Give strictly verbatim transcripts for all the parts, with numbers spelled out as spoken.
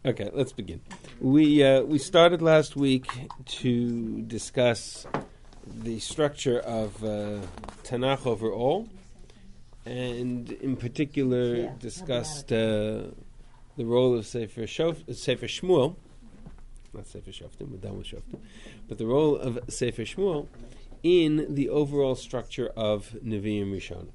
Okay, let's begin. We uh, we started last week to discuss the structure of uh, Tanakh overall, and in particular Yeah, discussed uh, the role of Sefer, Shof, Sefer Shmuel, not Sefer Shoftim, we're done with Shoftim, but the role of Sefer Shmuel in the overall structure of Nevi'im Rishon.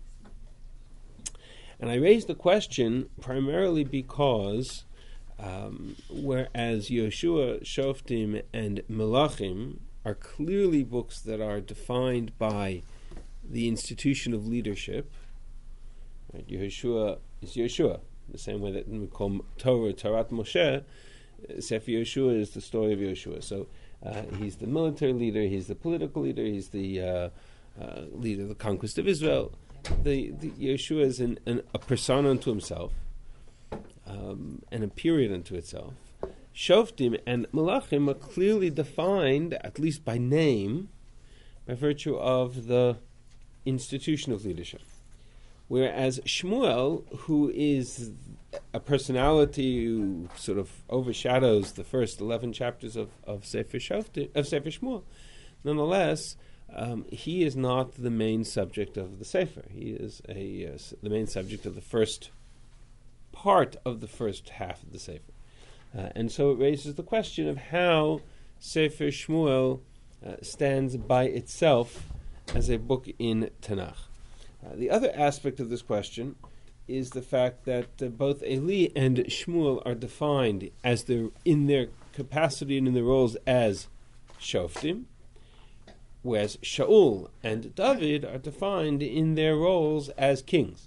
And I raised the question primarily because um, whereas Yoshua, Shoftim, and Melachim are clearly books that are defined by the institution of leadership, right? Yehoshua is Yoshua, the same way that we call Torah, Torah Moshe. Sefer Yoshua is the story of Yoshua. So uh, he's the military leader, he's the political leader, he's the uh, uh, leader of the conquest of Israel. The, the Yeshua is an, an, a persona unto himself, um, and a period unto itself. Shoftim and Melachim are clearly defined, at least by name, by virtue of the institution of leadership. Whereas Shmuel, who is a personality who sort of overshadows the first eleven chapters of, of Sefer Shoftim, of Sefer Shmuel, nonetheless, Um, he is not the main subject of the Sefer. He is a uh, the main subject of the first part of the first half of the Sefer. Uh, and so it raises the question of how Sefer Shmuel uh, stands by itself as a book in Tanakh. Uh, the other aspect of this question is the fact that uh, both Eli and Shmuel are defined as their, in their capacity and in their roles as Shoftim, whereas Shaul and David are defined in their roles as kings.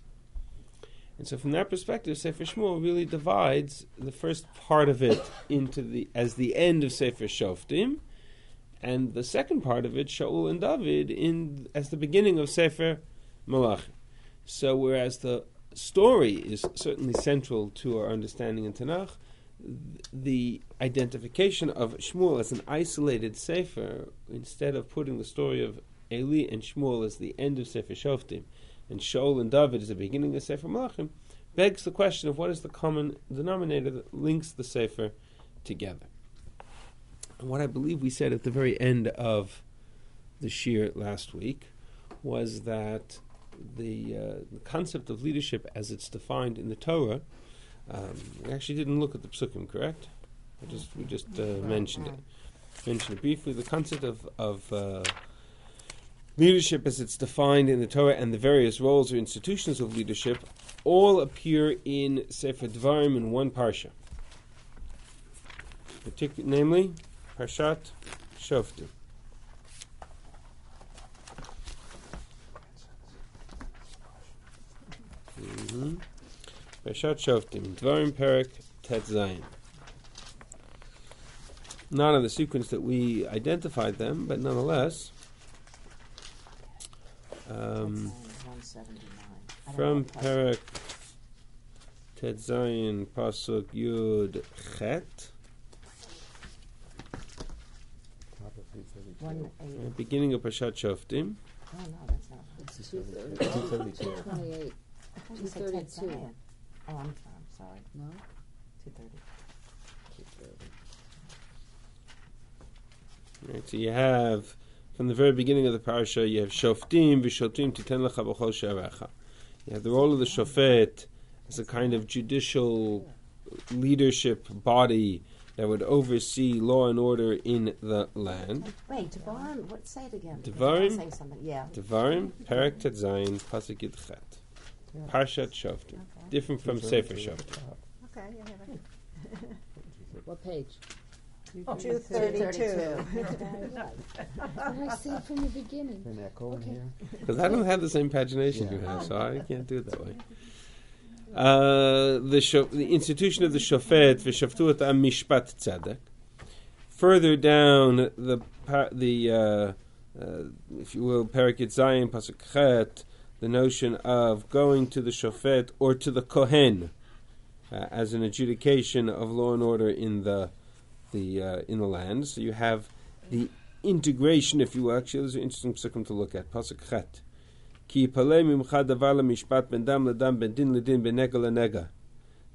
And so from that perspective, Sefer Shmuel really divides the first part of it into the as the end of Sefer Shoftim, and the second part of it, Shaul and David, in as the beginning of Sefer Melachim. So whereas the story is certainly central to our understanding in Tanakh, the identification of Shmuel as an isolated Sefer, instead of putting the story of Eli and Shmuel as the end of Sefer Shoftim, and Shaul and David as the beginning of Sefer Melachim, begs the question of what is the common denominator that links the Sefer together. And what I believe we said at the very end of the Shir last week was that the, uh, the concept of leadership as it's defined in the Torah, Um, we actually didn't look at the psukim, correct? I just we just uh, mentioned it. Mentioned it briefly. The concept of of uh, leadership, as it's defined in the Torah, and the various roles or institutions of leadership, all appear in Sefer Dvarim in one parsha, Partic- namely Parshat Shoftim. Mm-hmm. Parshat Shoftim, Dvarim Perek Tet Zayin. Not in the sequence that we identified them, but nonetheless, um, from Perek Tet Zayin, Pasuk Yud Chet, uh, beginning of Parshat Shoftim. Oh, no, that's not. It's two thirty-two. twenty-eight. two thirty-two. Oh, I'm sorry. I'm sorry. No? two thirty. Right, so you have, from the very beginning of the parasha, you have Shoftim, V'shotim titen lecha b'chol she'arecha. You have the role of the Shofet as a kind of judicial leadership body that would oversee law and order in the land. Wait, Devarim, what, say it again. Devarim? Say something, yeah. Devarim, Perek Tet Zayin, Pasuk Yud Chet. Parshat Shoftim. Okay. Different from Sefer Shoftim. Okay, you have it. What page? two thirty-two. I see it from the beginning. An echo in Okay. here. Because I don't have the same pagination Yeah. you have, so I can't do it that way. Uh, the, sho- the institution of the Shofet, V'shaftu et ha'am mishpat tzedek. Further down, the, pa- the uh, uh, if you will, Perek Yud Zayin, Pasuk Chet, the notion of going to the Shofet or to the Kohen uh, as an adjudication of law and order in the the uh, in the land. So you have the integration, if you will. Actually, there's an interesting psukim to look at. Pasuk Chet. Ki yipalei mimcha davar lemishpat ben dam ledam ben din ledin ben nega lenega.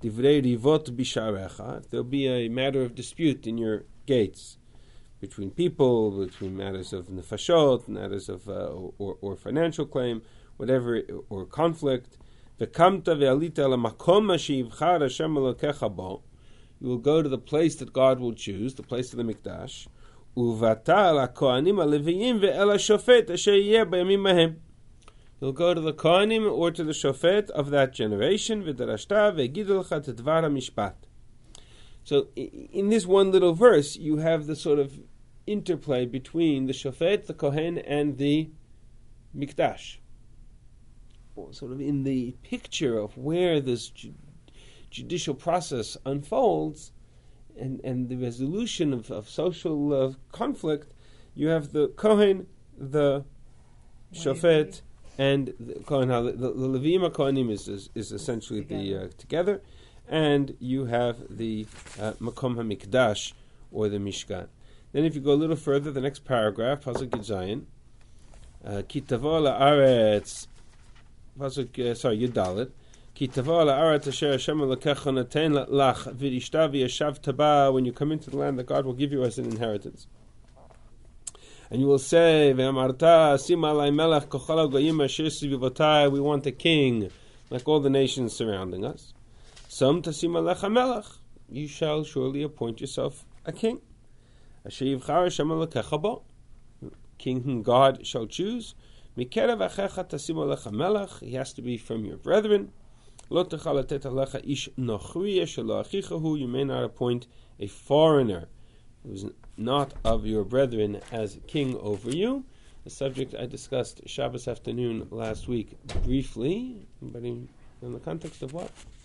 divrei rivot bisharecha, if there'll be a matter of dispute in your gates, between people, between matters of nefashot, matters of uh, or, or financial claim, whatever, or conflict. V'kamta ve'alita lamakom sheyivchar Hashem Elokecha bo. You will go to the place that God will choose, the place of the mikdash. Uvata la kohanim aleviyim ve'el hashofet asher yeh b'yamim mahem. You'll go to the kohanim or to the shofet of that generation. V'darashta ve'gidu lecha tedvar hamishpat. So, in this one little verse, you have the sort of interplay between the shofet, the kohen, and the mikdash. Sort of in the picture of where this ju- judicial process unfolds, and, and the resolution of, of social uh, conflict, you have the kohen, the shofet, and the kohen. The, the, the Levim kohanim is, is is essentially together. the uh, together, and you have the uh, makom hamikdash or the mishkan. Then, if you go a little further, the next paragraph, pasuk Zayin, ki tavo la'aretz, pasuk sorry Yudalet, ki tavo la'aretz asher Hashem Elokecha noten lach v'rishta v'yashav taba. When you come into the land that God will give you as an inheritance, and you will say, ve'amarta sim alai melech kochal hagoyim asher svivotai. We want a king like all the nations surrounding us. Some tasim alecha melech. You shall surely appoint yourself a king. Asher yivchar Hashem Elokecha bo. King whom God shall choose. Mikerev achecha tasim alecha melech. He has to be from your brethren. Lo techal letet alecha ish nochriya shelo achicha. You may not appoint a foreigner who is not of your brethren as king over you. A subject I discussed Shabbos afternoon last week briefly. Anybody in the context of what?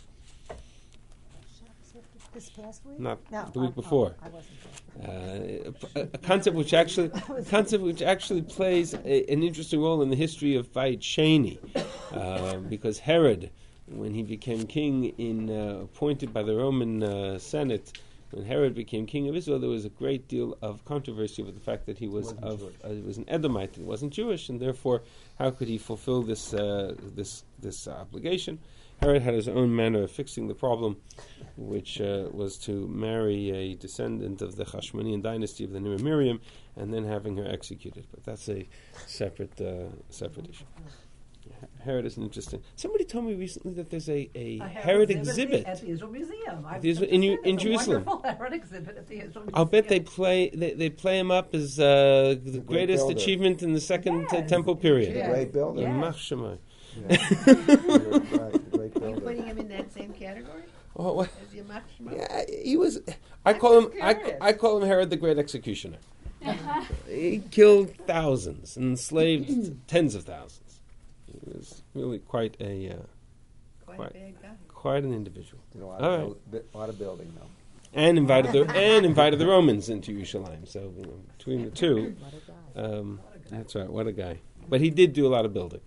This past week? Not No, the week oh, before. oh, I wasn't there. Uh, a, a concept which actually, a concept which actually plays a, an interesting role in the history of Vayit Sheni, uh, because Herod, when he became king, in uh, appointed by the Roman uh, Senate, when Herod became king of Israel, there was a great deal of controversy over the fact that he was Wasn't of Jewish. uh, he was an Edomite, he wasn't Jewish, and therefore, how could he fulfill this uh, this this uh, obligation? Herod had his own manner of fixing the problem, which uh, was to marry a descendant of the Hashmonean dynasty of the Nimra Miriam, and then having her executed. But that's a separate uh, separate issue. Herod is an interesting. Somebody told me recently that there's a, a, A Herod exhibit. at the Israel Museum. I've The Israel- just in seen Ju- it. in It's a Jerusalem. wonderful Herod exhibit at the Israel Museum. I'll bet they play they, they play him up as uh, the great greatest builder. achievement in the second uh, Yes. temple period. Yes. Great builder. Yes. Mach Shemai. Yeah. You're right, great Are you builder. putting him in that same category Oh, what? as Yamach Shema? Yeah, he was. I call him. I, I call him Herod the Great Executioner. He killed thousands and enslaved tens of thousands. He was really quite a uh, Quite Quite. a bad guy. quite an individual, Did a lot, All of right. build, a lot of building, though. and invited the and invited the Romans into Yerushalayim. So you know, between the two, What a guy. um, that's right. What a guy! But he did do a lot of building.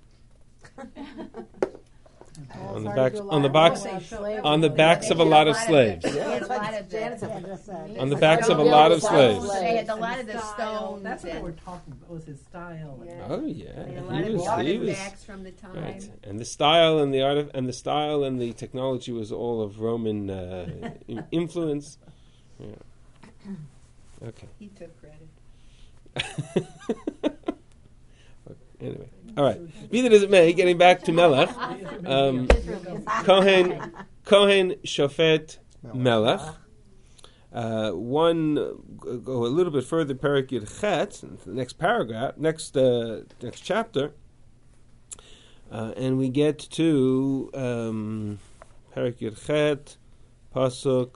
Oh, On the sorry backs- to do a on the lot. backs- Oh, slaves. on the backs of a They had lot of slaves. the- They had a That's what lot of Janice the, had just said. On the It's backs like of a building lot of slaves. slaves. They had a And lot of the style. stones. That's what and we're talking about. Was his style. Yeah. Oh yeah, They had a he lot of was. He was. artifacts from the time. Right, and the style and the art of, and the style and the technology was all of Roman uh, in- influence. Yeah. Okay. He took credit. Anyway, all right. Be that as it may, getting back to Melech, um, Kohen, Kohen, Shofet, Melech. Uh, one uh, go a little bit further. Perek Yud Chet, the next paragraph, next uh, next chapter, uh, and we get to um, Perek Yud Chet, pasuk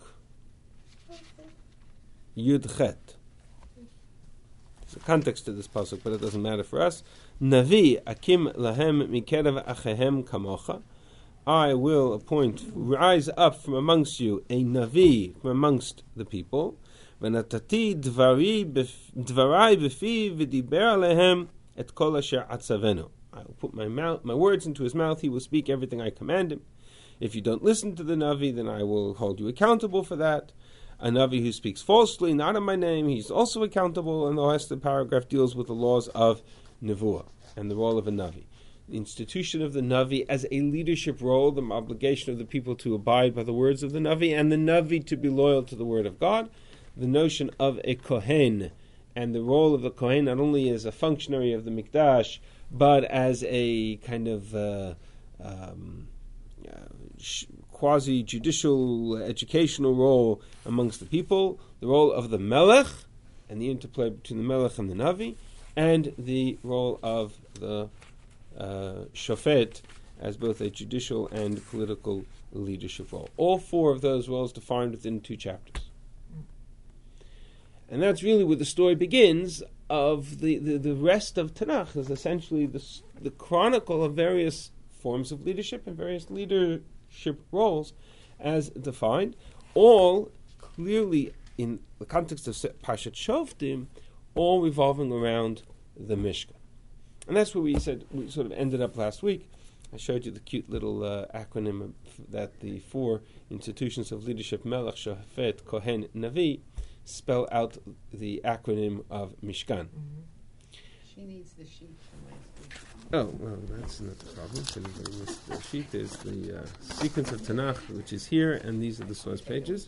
Yud Chet. There's a context to this pasuk, but it doesn't matter for us. Navi akim lahem mikerev achehem kamocha. I will appoint, rise up from amongst you a Navi from amongst the people. V'natati dvari bef- dvarai b'fi v'diber alehem et kol asher atzavenu. I will put my mouth, my words into his mouth. He will speak everything I command him. If you don't listen to the Navi, then I will hold you accountable for that. A Navi who speaks falsely, not in my name, he's also accountable. And the rest of the paragraph deals with the laws of Nevuah and the role of a Navi. the institution of the Navi as a leadership role, the obligation of the people to abide by the words of the Navi, and the Navi to be loyal to the word of God, the notion of a Kohen, and the role of the Kohen not only as a functionary of the Mikdash, but as a kind of uh, um, uh, sh- quasi-judicial, educational role amongst the people, the role of the Melech, and the interplay between the Melech and the Navi, and the role of the uh, Shofet as both a judicial and political leadership role. All four of those roles defined within two chapters. And that's really where the story begins of the, the, the rest of Tanakh, is essentially the, the chronicle of various forms of leadership and various leadership roles as defined, all clearly in the context of Parshat Shoftim, all revolving around the Mishkan. And that's where we said, we sort of ended up last week. I showed you the cute little uh, acronym that the four institutions of leadership, Melech, Shofet, Kohen, Navi, spell out the acronym of Mishkan. Mm-hmm. She needs the sheet from last week. Oh, well, that's not the problem. If anybody missed the sheet, there's the uh, sequence of Tanakh, which is here, and these are the source pages.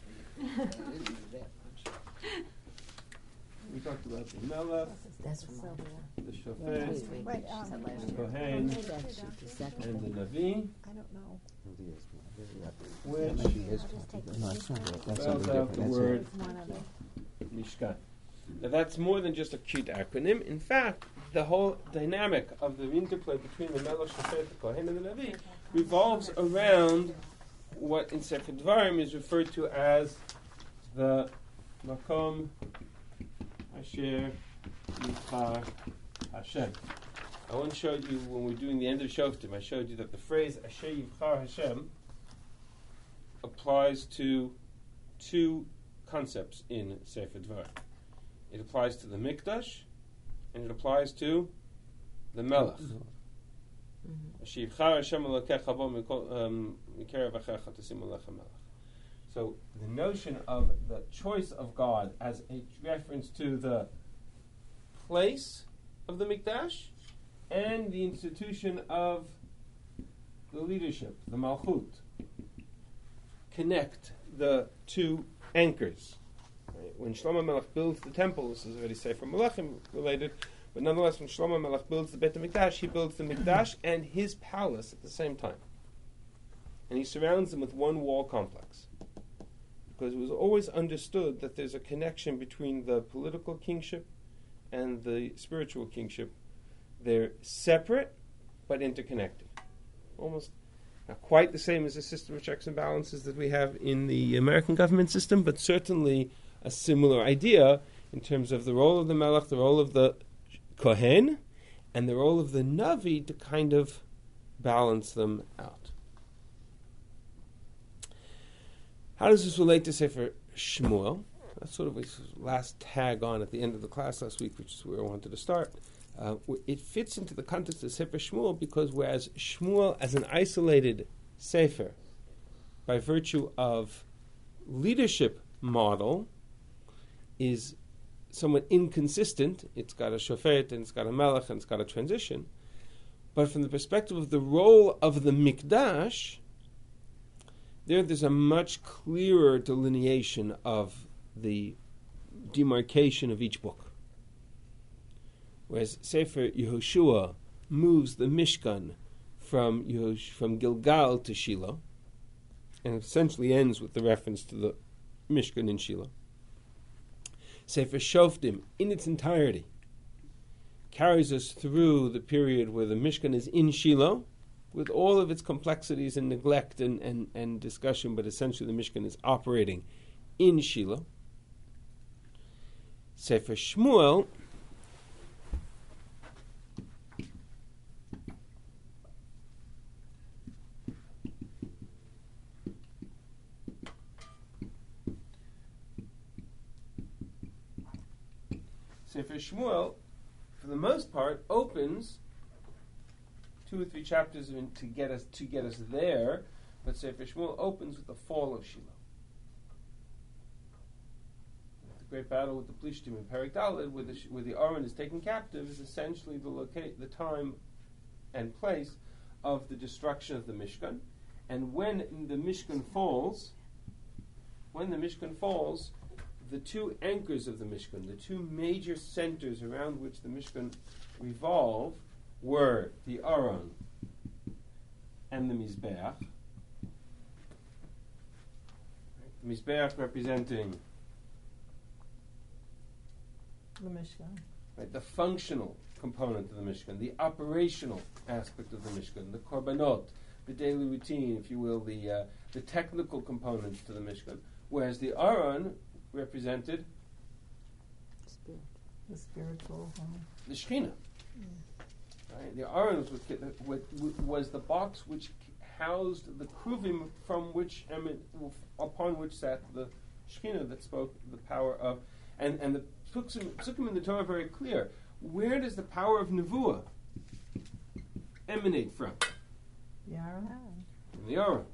We talked about the Melech, That's from Sylvia. the Shofet, Right, She um, said last the year. Kohen, That sheet, the second and the one. Navi, I don't know. which No, it's not that. That's spells something out the different. That's word It's one of them. Mishkan. Now that's more than just a cute acronym. In fact, the whole dynamic of the interplay between the Melech, Shofet, the Kohen, and the Navi revolves around what in Sefer Dvarim is referred to as the Makom Asher Yibchar Hashem. I once showed you when we were doing the end of Shoftim, I showed you that the phrase Asher Yibchar Hashem applies to two concepts in Sefer Dvarim. It applies to the Mikdash, and it applies to the Melech. Asher Yibchar Hashem Elokecha bo mikol- um, mikerev achecha tasim alecha melech. So the notion of the choice of God as a reference to the place of the Mikdash and the institution of the leadership, the Malchut, connect the two anchors. Right? When Shlomo Melech builds the temple, this is already Sefer Melechim related, but nonetheless, when Shlomo Melech builds the Beit HaMikdash, he builds the Mikdash and his palace at the same time. And he surrounds them with one wall complex. Because it was always understood that there's a connection between the political kingship and the spiritual kingship. They're separate, but interconnected. Almost not quite the same as the system of checks and balances that we have in the American government system, but certainly a similar idea in terms of the role of the Melech, the role of the Kohen, and the role of the Navi to kind of balance them out. How does this relate to Sefer Shmuel? That's sort of a last tag on at the end of the class last week, which is where I wanted to start. Uh, it fits into the context of Sefer Shmuel because whereas Shmuel as an isolated Sefer, by virtue of leadership model, is somewhat inconsistent. It's got a shofet, and it's got a melech, and it's got a transition. But from the perspective of the role of the Mikdash, there there's a much clearer delineation of the demarcation of each book. Whereas Sefer Yehoshua moves the Mishkan from Yehosh- from Gilgal to Shiloh, and essentially ends with the reference to the Mishkan in Shiloh. Sefer Shoftim, in its entirety, carries us through the period where the Mishkan is in Shiloh, with all of its complexities and neglect and, and, and discussion, but essentially the Mishkan is operating in Shiloh. Sefer Shmuel Sefer Shmuel, for the most part, opens two or three chapters in to get us to get us there, but Sefer Shmuel opens with the fall of Shiloh. The great battle with the Plishtim in Perek Daled, where the where the Aron is taken captive, is essentially the locate the time and place of the destruction of the Mishkan. And when the Mishkan falls, when the Mishkan falls, the two anchors of the Mishkan, the two major centers around which the Mishkan revolved, were the Aron and the Mizbeach. The Mizbeach representing The Mishkan. right, the functional component of the Mishkan, the operational aspect of the Mishkan, the korbanot, the daily routine, if you will, the uh, the technical components to the Mishkan, whereas the Aron represented Spirit. The spiritual. Um, the Shekhinah. Right? The Aron was, what, what, was the box which housed the kruvim from which emin, upon which sat the Shekhinah that spoke the power of, and and the Psukim in the Torah are very clear. Where does the power of Nevuah emanate from? the Aron. From the Aron.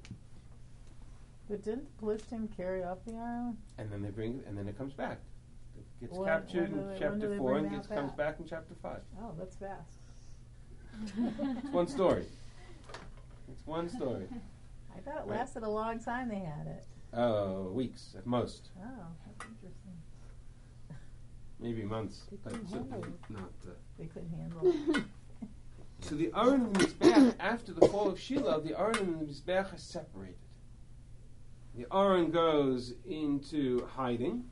But didn't the Plishtim carry off the Aron? And then they bring it, and then it comes back. It gets When- captured when do they- in when chapter do they four bring and that gets, comes back? back in chapter five. Oh, that's fast. It's one story. It's one story. I thought it Right. lasted a long time they had it. Oh, weeks at most, Oh, that's interesting. maybe months, They but couldn't certainly handle not. Uh, They couldn't handle it. So the Aron and the Mizbeach, after the fall of Shiloh, the Aron and the Mizbeach are separated. The Aron goes into hiding.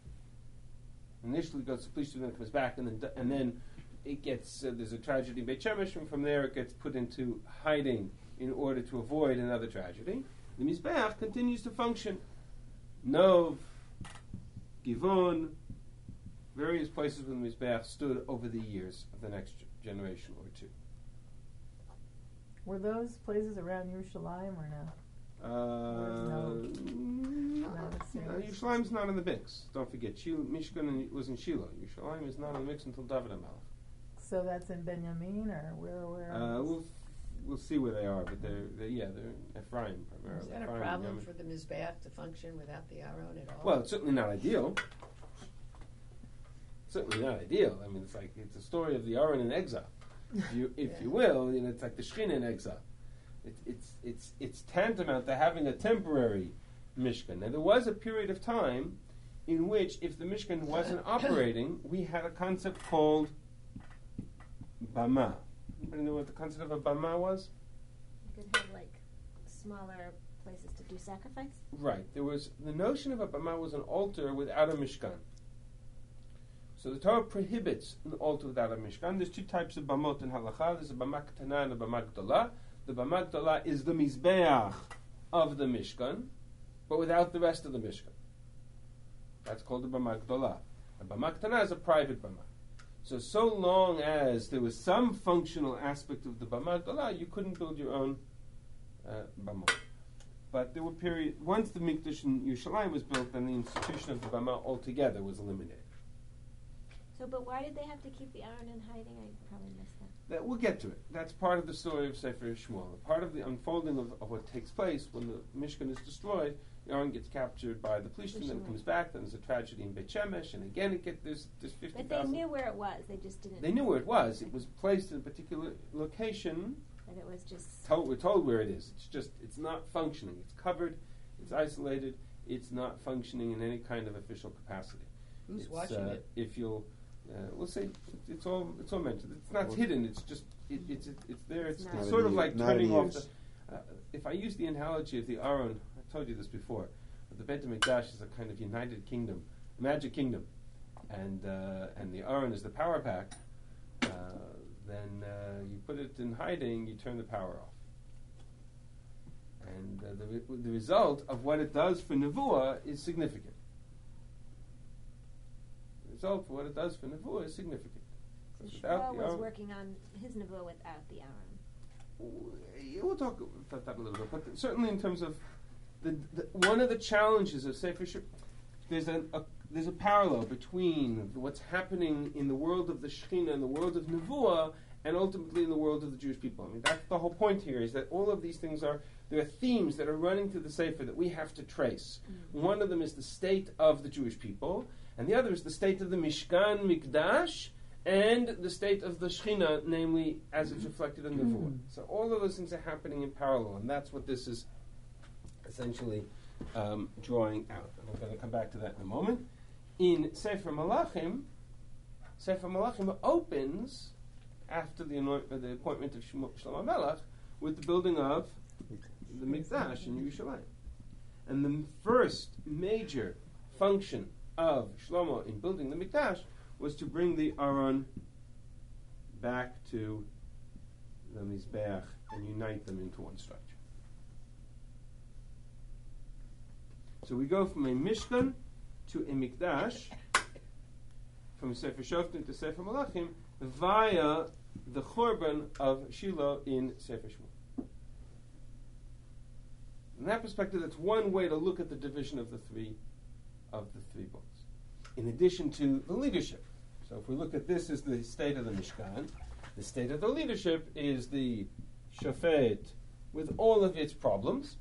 Initially goes to Plishtim, then comes back, and then and then it gets uh, there's a tragedy in Beit Shemesh, and from there it gets put into hiding in order to avoid another tragedy. The Mizbeach continues to function. Nov, Givon, various places where the Mizbeach stood over the years of the next g- generation or two. Were those places around Yerushalayim or no? Uh, no- no, not as no, serious? Yerushalayim's not in the mix. Don't forget, Shil- Mishkan was in Shiloh. Yerushalayim is not in the mix until David HaMelech. So that's in Benjamin or where? Where? Uh, we'll we'll see where they are, but they're, they're yeah they're Ephraim primarily. Is that a Ephraim, problem Yemen. for the Mizbeach to function without the Aron at all? Well, it's certainly not ideal. Certainly not ideal. I mean, it's like it's a story of the Aron in exile, if you if Yeah. you will. You know, it's like the Shekhinah in exile. It, it's it's it's tantamount to having a temporary Mishkan. Now, there was a period of time in which, if the Mishkan wasn't operating, we had a concept called Bama. Anybody know what the concept of a Bama was? You could have like smaller places to do sacrifice. Right. There was the notion of a Bama was an altar without a Mishkan. So the Torah prohibits an altar without a Mishkan. There's two types of Bamot in Halacha. There's a Bama Ketana and a Bama Gdolah. The Bama Gdolah is the Mizbeach of the Mishkan, but without the rest of the Mishkan. That's called the Bama Gdolah. A Bama Ketana is a private Bama. So, so long as there was some functional aspect of the Bama Gdolah, you couldn't build your own uh, Bama. But there were periods, once the Mikdash in Yerushalayim was built, then the institution of the Bama altogether was eliminated. So, but why did they have to keep the Aron in hiding? I probably missed that. That, we'll get to it. That's part of the story of Sefer Shmuel. Part of the unfolding of, of what takes place when the Mishkan is destroyed, Aaron gets captured by the Plishtim, then it comes back, then there's a tragedy in Beit Shemesh, and again it get there's, there's fifty But they thousand. knew where it was. They just didn't. They knew where it was. It was placed in a particular location. That it was just. Told, we're told where it is. It's just, it's not functioning. It's covered, it's isolated, it's not functioning in any kind of official capacity. Who's It's, watching uh, it? If you'll, uh, we'll see. It's all, it's all mentioned. It's not hidden. It's just, it, it's, it, it's there. It's, It's it's not sort in of use- like not in turning off use. the. Uh, if I use the analogy of the Aron, I told you this before. But the Beit HaMikdash is a kind of united kingdom, a magic kingdom, and uh, and the Aron is the power pack. Uh, then uh, you put it in hiding, you turn the power off. And uh, the, re- the result of what it does for Nevuah is significant. The result for what it does for Nevuah is significant. So Without Shmuel the was Aron- working on his nevuah without the Aron. We'll talk about that a little bit, but certainly in terms of the, the one of the challenges of Sefer Shmuel, there's a, a there's a parallel between what's happening in the world of the Shekhinah and the world of Nevuah, and ultimately in the world of the Jewish people. I mean, that's the whole point here, is that all of these things are, there are themes that are running through the Sefer that we have to trace. Mm-hmm. One of them is the state of the Jewish people, and the other is the state of the Mishkan, Mikdash, and the state of the Shechina, namely as it's reflected in the Nevuah. So all of those things are happening in parallel, and that's what this is essentially um, drawing out. And I'm going to come back to that in a moment. In Sefer Malachim, Sefer Malachim opens after the, anoint, uh, the appointment of Shlomo Melech with the building of the Mikdash in Yerushalayim. And the first major function of Shlomo in building the Mikdash was to bring the Aron back to the Mizbeach and unite them into one structure. So we go from a Mishkan to a Mikdash, from Sefer Shoftim to Sefer Malachim, via the Chorban of Shiloh in Sefer Shmuel. From that perspective, that's one way to look at the division of the three of the three books. In addition to the leadership. So if we look at this as the state of the Mishkan, the state of the leadership is the Shofet with all of its problems.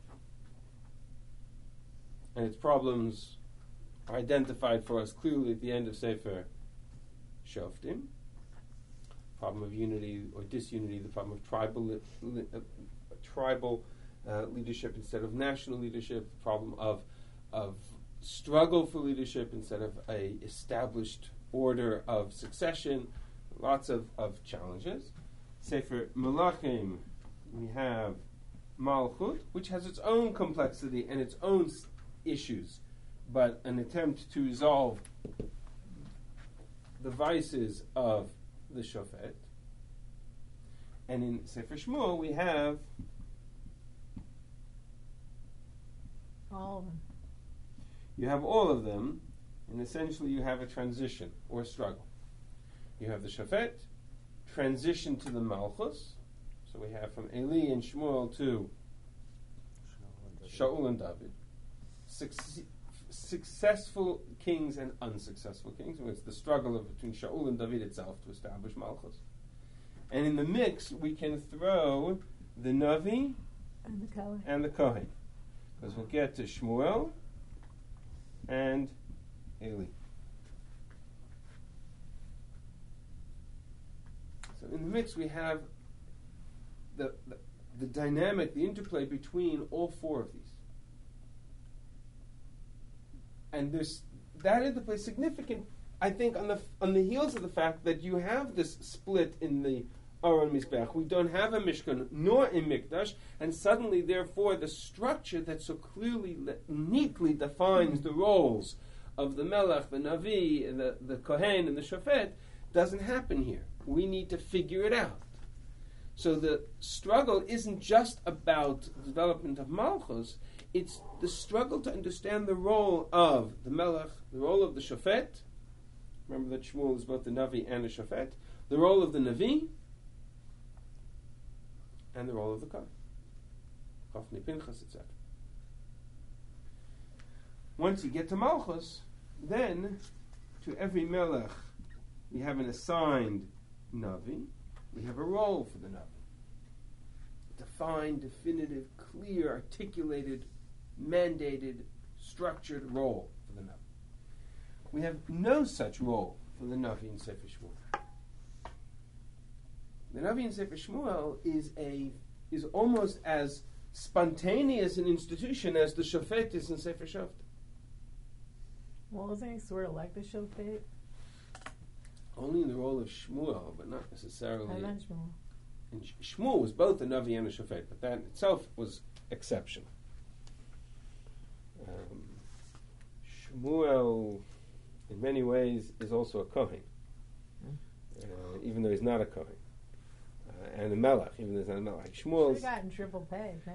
And its problems are identified for us clearly at the end of Sefer Shoftim. Problem of unity or disunity, the problem of tribal li- li- uh, tribal uh, leadership instead of national leadership, the problem of of struggle for leadership instead of a established order of succession, lots of, of challenges. Sefer Malachim, we have Malchut, which has its own complexity and its own s- issues, but an attempt to resolve the vices of the Shofet. And in Sefer Shmuel, we have All of them. you have all of them, and essentially you have a transition or a struggle. You have the Shofet, transition to the Malchus. So we have from Eli and Shmuel to Shaul and David. Suc- successful kings and unsuccessful kings. So it's the struggle of between Shaul and David itself to establish Malchus. And in the mix, we can throw the Navi And the Kohen. and the Kohen. Because we'll get to Shmuel and Eli. So in the mix, we have the, the the dynamic, the interplay between all four of these. And there's that interplay is significant, I think, on the on the heels of the fact that you have this split in the Aron Mizbeach. We don't have a Mishkan nor a Mikdash, and suddenly, therefore, the structure that so clearly, le- neatly defines the roles of the Melech, the Navi, the, the Kohen, and the Shofet doesn't happen here. We need to figure it out. So the struggle isn't just about the development of Malchus, it's the struggle to understand the role of the Melech, the role of the Shofet. Remember that Shmuel is both the Navi and the Shofet. The role of the Navi, and the role of the Kohen. Chofni Pinchas, et cetera. Once you get to Malchus, then to every Melech we have an assigned Navi. We have a role for the Navi. Defined, definitive, clear, articulated, mandated, structured role for the Navi. We have no such role for the Navi in Sefer Shmuel. The Navi in Sefer Shmuel is a is almost as spontaneous an institution as the Shofet is in Sefer Shoftim. Well, isn't he sort of like the Shofet? Only in the role of Shmuel, but not necessarily. I meant Shmuel. And Sh- Shmuel was both a Navi and a Shofet, but that itself was exceptional. Um, Shmuel, in many ways, is also a Kohen, uh, even though he's not a Kohen. Uh, and a Melech, even though he's not a Melech. Should Shmuel's... have gotten triple pay, no?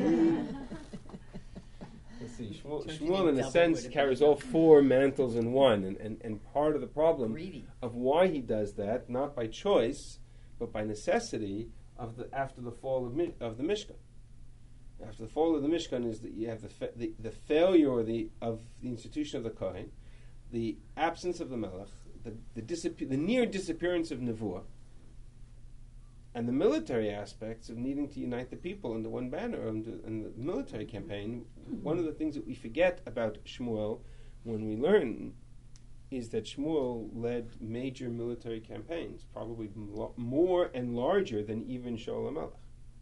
Let's see, Shmuel, Don't you Shmuel think in a double sense would have carries been all four mantles in one, and, and, and part of the problem Greedy. of why he does that, not by choice, but by necessity, of the after the fall of, Mi- of the Mishkan. After the fall of the Mishkan is that you have the, fa- the, the failure or the, of the institution of the Kohen, the absence of the Melech, the, the, disappear- the near disappearance of Nevuah, and the military aspects of needing to unite the people under one banner under, in the military campaign. One of the things that we forget about Shmuel when we learn is that Shmuel led major military campaigns, probably lo- more and larger than even Shaul HaMelech.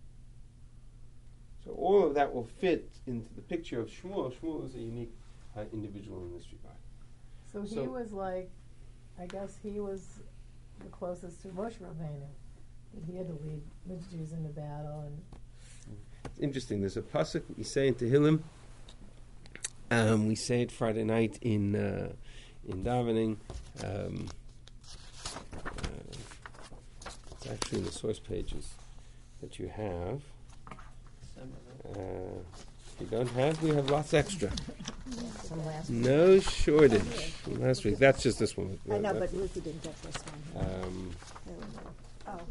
So all of that will fit into the picture of Shmuel. Shmuel is a unique uh, individual in this regard. So he So- was like, I guess he was the closest to Moshe Rabbeinu. He had to lead the Jews into battle, and It's interesting. There's a pasuk we say in Tehillim. Um, we say it Friday night in uh, in davening. Um, uh, it's actually in the source pages that you have. Some of Uh, them. if you don't have, we have lots extra. From last week. No shortage from last week. That's just this one. I know, That- but Ruthie didn't get this one. um, There we go. Oh.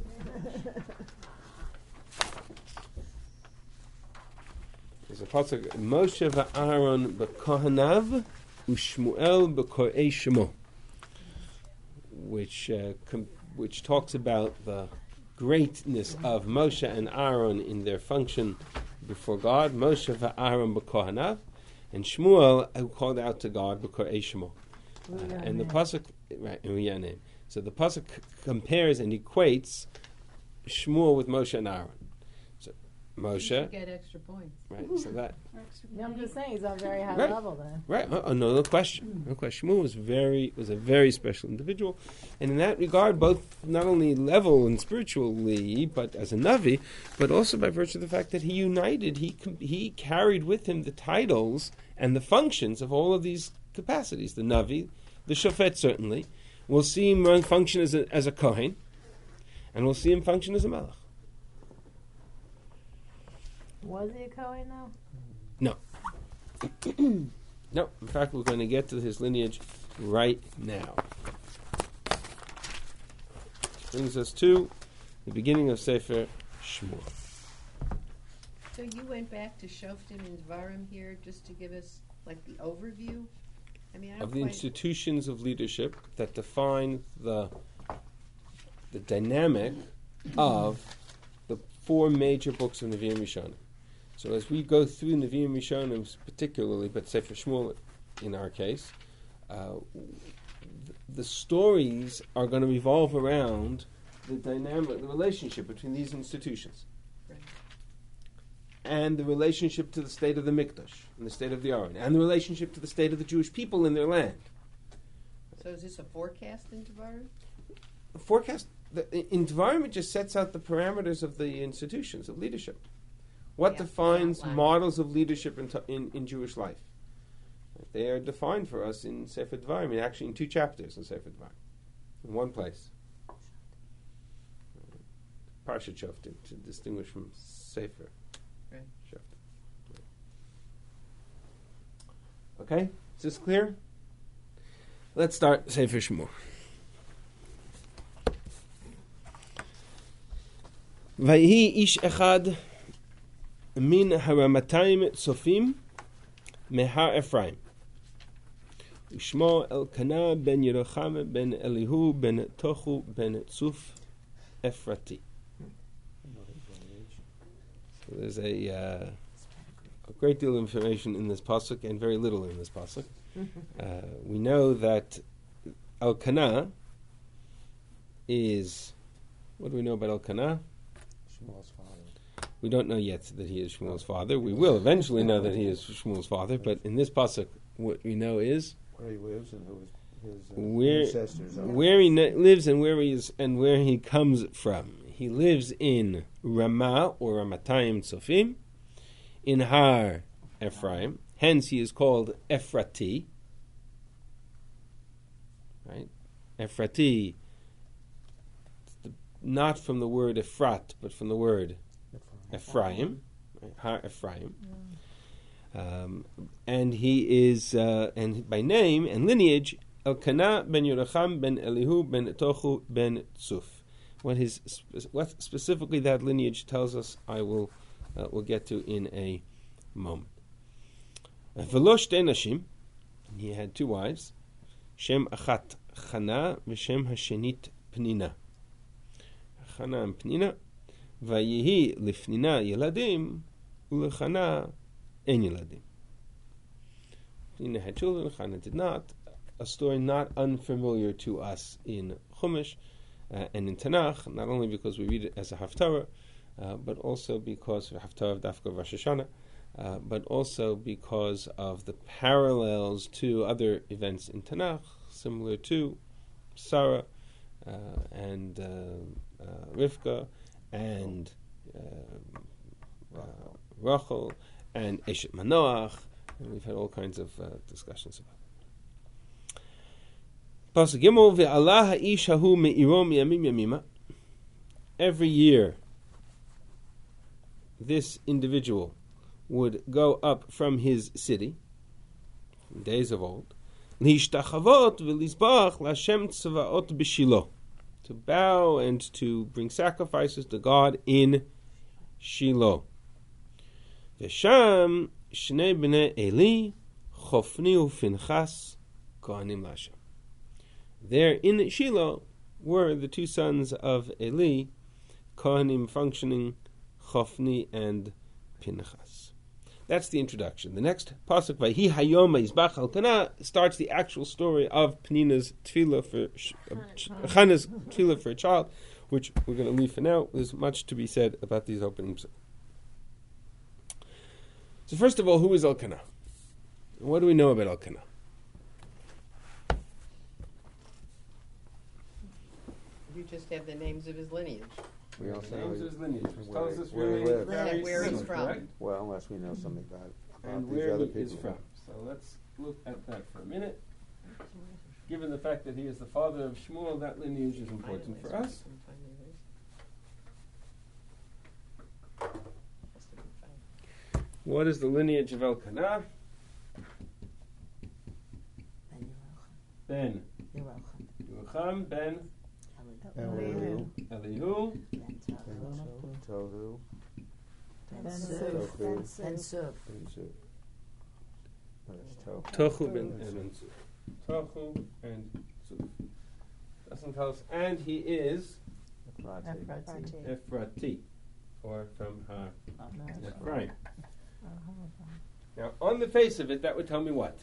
There's a pasuk, Moshe va'Aaron b'kohanav u'Shmuel b'korei shemo, which uh, com- which talks about the greatness of Moshe and Aaron in their function before God. Moshe va'Aaron b'kohanav, and Shmuel who called out to God b'korei shemo. Uh, and the pasuk, right, Uyanim. So the pasuk c- compares and equates Shmuel with Moshe and Aaron. So You Moshe, should get extra points. right? So that. yeah, I'm just saying he's on a very high Right. level then. Right, oh, oh, no, no question. No question. Shmuel was very was a very special individual, and in that regard, both not only level and spiritually, but as a navi, but also by virtue of the fact that he united, he com- he carried with him the titles and the functions of all of these capacities. The navi, the shofet certainly. We'll see him run, function as a as a kohen, and we'll see him function as a melech. Was he a Kohen though? No, in fact, we're going to get to his lineage right now. Brings us to the beginning of Sefer Shmuel. So you went back to Shoftim and Dvarim here just to give us like the overview? I mean, I don't Of the quite... institutions of leadership that define the the dynamic of the four major books of Nevi'im Rishonim. So as we go through Nevi'im Rishonim particularly, but Sefer Shmuel in our case, uh, th- the stories are going to revolve around the dynamic, the relationship between these institutions. Right. And the relationship to the state of the Mikdash and the state of the Aron, and the relationship to the state of the Jewish people in their land. So is this a forecast in Dvarim? The forecast the, in Dvarim it just sets out the parameters of the institutions of leadership. What Yeah, defines outline. models of leadership in, t- in, in Jewish life? They are defined for us in Sefer Dvarim, and actually in two chapters in Sefer Dvarim, in one place. Parshat Shoftim, to distinguish from Sefer Right. Shoftim. Okay, is this clear? Let's start Sefer Shmuel. Vayhi ish echad min haramatayim tzofim mehar Ephraim. Ushmo Elkanah ben Yerocham ben Elihu ben Tochu ben Tzuf Ephrati. So there's a, uh, a great deal of information in this pasuk and very little in this pasuk. Uh, we know that Elkanah is, what do we know about Elkanah? Shmuel's father. We don't know yet that he is Shmuel's father. We will eventually know that he is Shmuel's father, but in this pasuk, what we know is Where he lives and who his, his uh, Where- ancestors are. where he ne- lives and where he is and where he comes from. He lives in Ramah or Ramatayim Tzofim, in Har Ephraim. Hence, he is called Ephrati. Right, Ephrati. The, not from the word Ephrat, but from the word Ephraim. Right? Har Ephraim. Um, and he is, uh, and by name and lineage, Elkanah ben Yerocham ben Elihu ben Tochu ben Tzuf. What his spe- what specifically that lineage tells us, I will uh, will get to in a moment. V'lo shtei nashim, he had two wives, Shem achat Chana v'Shem hashenit Pnina. Chana and Pnina, vayihi lifnina yeladim ulechana en yeladim. Pnina had children, Chana did not. a story not unfamiliar to us in Chumash uh, and in Tanakh, not only because we read it as a Haftarah, uh, but also because Haftarah of Dafka Rosh Hashanah, uh, but also because of the parallels to other events in Tanakh, similar to Sarah uh, and uh, uh, Rivka and uh, uh, Rachel and Eshet Manoach, and we've had all kinds of uh, discussions about it. Pasuk Gimel, ve'alah ha'ish hahu me'iro miyamim yamima. Every year, this individual would go up from his city, in days of old, L'hishtachavot v'lizbach l'Hashem tzavaot b'Shilo, to bow and to bring sacrifices to God in Shiloh. V'sham shnei b'nei Eli, Chofni u'Finchas, kohanim l'Hashem. There in Shiloh were the two sons of Eli, kohanim functioning, Chofni and Pinchas. That's the introduction. The next pasuk, Vayhi Hayom Yizbach Elkanah, starts the actual story of Penina's tefillah for uh, Chana's tefillah for a child, which we're going to leave for now. There's much to be said about these openings. So first of all, who is Elkanah? What do we know about Elkanah? You just have the names of his lineage. We also Names know of his lineage, which where tells he- us where he really lived. very Where he's little, from. correct? well, unless we know something about, about And these where other he people. is from. So let's look at that for a minute. Given the fact that he is the father of Shmuel, that lineage is important for us. What is the lineage of Elkanah? Ben Yerucham, Ben Elihu, Elihu, Tohu, Ben Suv. Ben Suv. Ben Suv. Oh, it's Tohu. Tochu ben and Tochu and Suf. Doesn't tell us, and he is Ephrati. Ephrati. Ephrati, or from Har No. Ephraim. Uh-huh. Now, on the face of it, that would tell me what?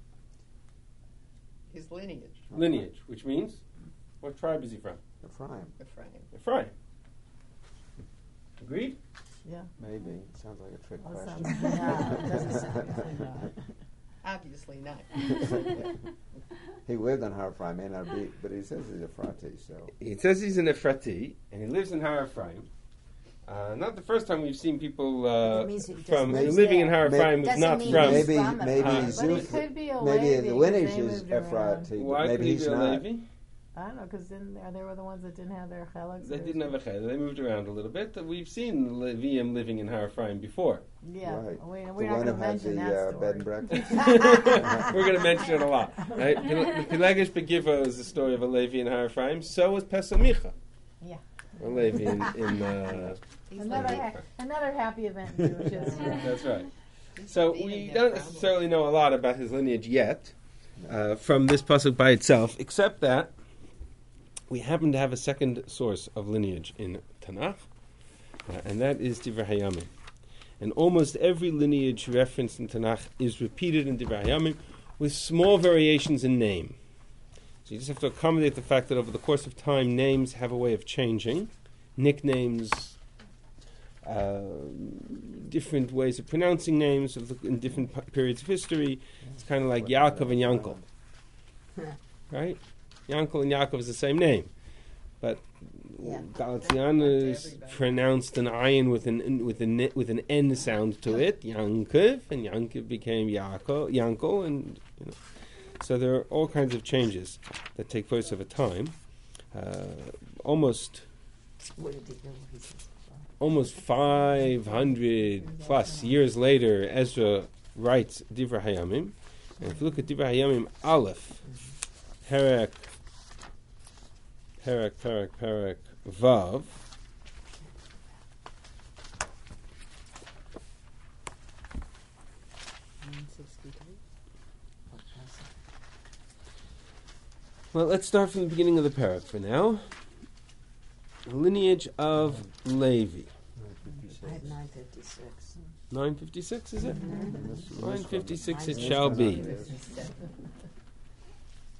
His lineage. Lineage, which means, what tribe is he from? Ephraim. Ephraim. Ephraim. Agreed? Yeah. Maybe. It sounds like a trick Well, it question. sounds- yeah, it doesn't sound like that. Obviously not. He lived on Har Ephraim, may not be, but he says he's Ephrati, so. It says he's an Ephrati, and he lives in Har Ephraim. Uh, not the first time we've seen people uh, That means he doesn't from live living in there. Har May- Ephraim, but Doesn't not mean from. he's Maybe, from maybe Ephraim. he's But he Zuf- could be a maybe Levi, the 'cause lineage they is moved around. Ephrati, Why but could maybe he he's be a not. Levi? I don't know, because then they were the ones that didn't have their chalaks. They didn't have a cheder. They moved around a little bit. We've seen Levium living in Har Ephraim before. Yeah, Right. we, The we're not one going who to has mention the that uh, story. bed and breakfast. We're going to mention it a lot. Right? The Pelegish Begiva is the story of a Levi in Har Ephraim. So was Pesamicha. Yeah. A Levi in, in uh, Another, ha- another happy event in Jewish history. that's right. So we don't necessarily know a lot about his lineage yet uh, from this pasuk by itself, except that we happen to have a second source of lineage in Tanakh, uh, and that is Divrei Hayamim. And almost every lineage referenced in Tanakh is repeated in Divrei Hayamim with small variations in name. So you just have to accommodate the fact that over the course of time, names have a way of changing. Nicknames, uh, different ways of pronouncing names of the, in different p- periods of history. It's kind of like Yaakov and Yankel, right? Yankel and Yaakov is the same name, but Yeah. Galatianus pronounced an ayin with an with an with an n sound to it, Yankov, and Yankov became Yaakov, Yankel, and you know. So there are all kinds of changes that take place over time. Uh, almost What did he know? He says, almost five hundred plus years later, Ezra writes Divrei Hayamim. And if you look at Divrei Hayamim Aleph, Perek, Perek, Perek, Perek, Vav, one sixty-three. What was well, let's start from the beginning of the Perek for now. The lineage of Levi. it? I had nine fifty-six. nine fifty-six, is it? Mm-hmm. nine fifty-six it shall be.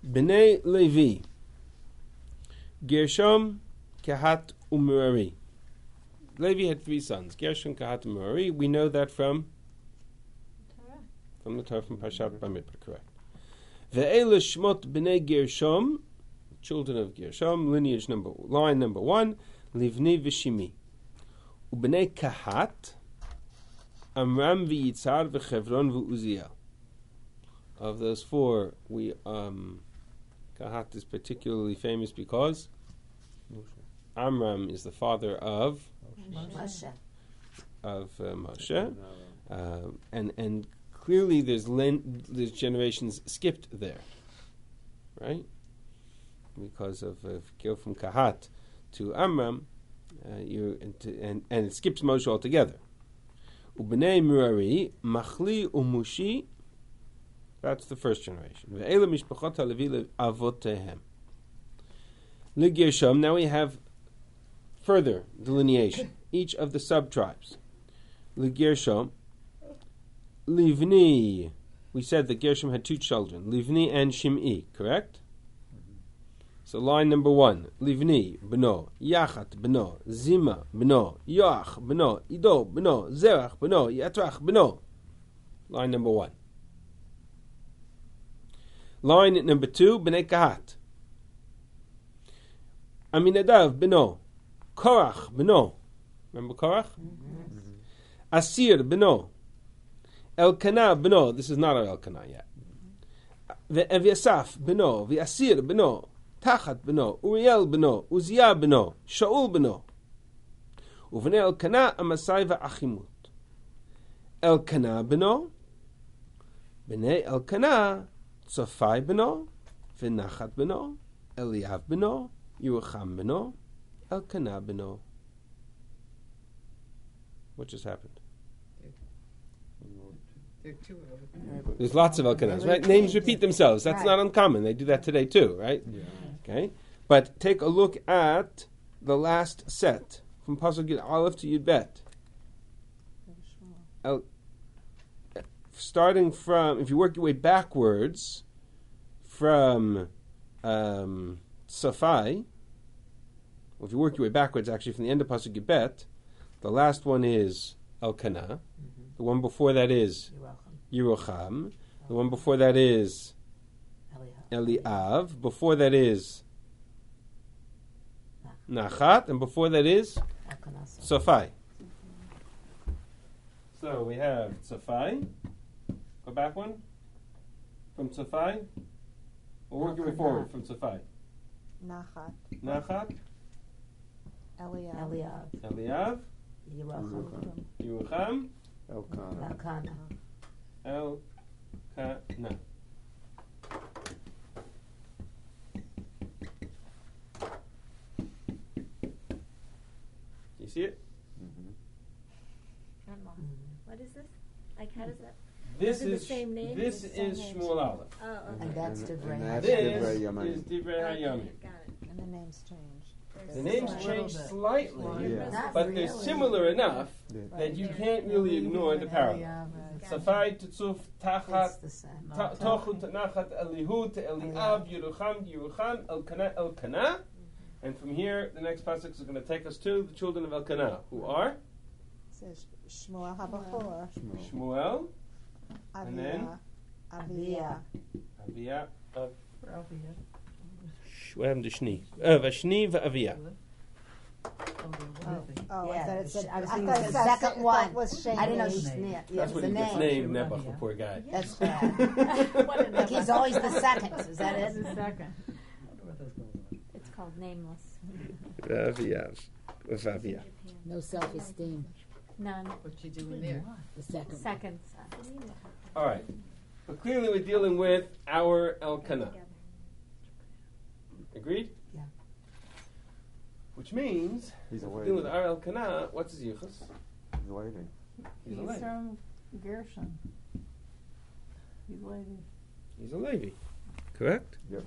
Bnei Levi, Gershom, Kehat, Umerari. Levi had three sons, Gershom, Kehat, and Merari. We know that from Torah. from the Torah, from Parshat Bamidbar, correct. Ve'ele Shmot Bnei Gershom, children of Gershom, lineage number, line number one, Livni v'Shimi. Ubnei Kahat, Amram v'Yitzhar v'Chevron v'Uziel. Of those four, we um, Kahat is particularly famous because Amram is the father of Moshe. of uh, Moshe, uh, and and clearly there's len- there's generations skipped there, right? Because of uh, if you go from Kahat to Amram, uh, you and, to, and and it skips Moshe altogether. Ubnei Merari, Machli Umushi. That's the first generation. Ve'ele mishpachot halevi avotehem. L'Gershom. Now we have further delineation. Each of the sub-tribes. L'Gershom. Livni. We said that Gershom had two children, Livni and Shim'i, correct? So line number one, Livni, Beno, Yachat, Beno, Zima, Beno, Yoach, Beno, Ido, Beno, Zerach, Beno, Yatrach, Beno. Line number one. Line number two, Bnei Kahat. Aminadav, Beno, Korach, Beno. Remember Korach? Mm-hmm. Asir, Beno. Elkanah, Beno. This is not our Elkanah yet. V'Yasaf, Beno. V'Asir, Beno. Tachat, Beno. Uriel, Beno. Uzziah, Beno. Shaul, Beno. Uvnei Elkanah, Amasai v'Achimut. Elkanah, Beno. Bnei Elkanah, Tzofai, Beno. V'Nachat, Beno. Eliav, Beno. Yerucham, Beno. Elkanah, Beno. What just happened? There are two of them. There's lots of Elkanahs, right? Names repeat themselves. That's Right. not uncommon. They do that today too, right? Yeah. Okay. But take a look at the last set from Pasuk Yud Aleph to Yud Bet. El, starting from, if you work your way backwards from um, Safai, or if you work your way backwards, actually from the end of Pasuk Yud Bet, the last one is Elkanah. The one before that is Yerucham. The one before that is Eliav. Before that is Nachat. And before that is Safai. So we have Safai. Go back one. From Safai. We'll work your way forward from Safai. Nachat, Nachat. Eliab, Eliab, Eliav. Yerucham, Yerucham. Elkanah. Elkanah. Elkanah. You see it? What is this? Like, how does that? This Those are the is same names? this The same is names. Shmuel Aleph. Oh, okay. And that's And- Divrei and Hayamim. that's This Divrei is Yamim. Divrei Hayamim. Got it. and the names changed. The There's names some- change bit. slightly, Yeah. Not but they're really. similar enough Yeah. that you can't really ignore the parallel. Safai, Tutzuf, Tachat, It's the same. Ta- Tochut, Nachat, Elihu, Eliab, Yerucham, Yerucham, Elkanah, Elkanah. And from here, the next passage is going to take us to the children of Elkanah, who are It says Shmuel HaBachor, Shmuel, And then? Aviyah, Aviyah, Aviyah, uh, Ralphia. what happened to Shni? Uh, Vashni, V'Aviyah. Oh, I Yeah, thought it said, I was I thinking thought the it said- second I thought one. it was Shane. I didn't know His she's name. yeah, That's it's what the he gets name. named, Nebuch, the poor guy. That's bad. What a Like he's always the second. Is that That's it? the second. I wonder what that's going on. It's called Nameless. V'Aviyah. V'Aviyah. No self-esteem. None. What's she doing there? The second. Second. All right. But clearly we're dealing with our Elkanah. Agreed? Yeah. Which means, He's if we're away. dealing with our Elkanah, what's his yichus? He's waiting. He's a He's Levi. from Gershon. He's Levi. He's a Levi. Correct? Yep.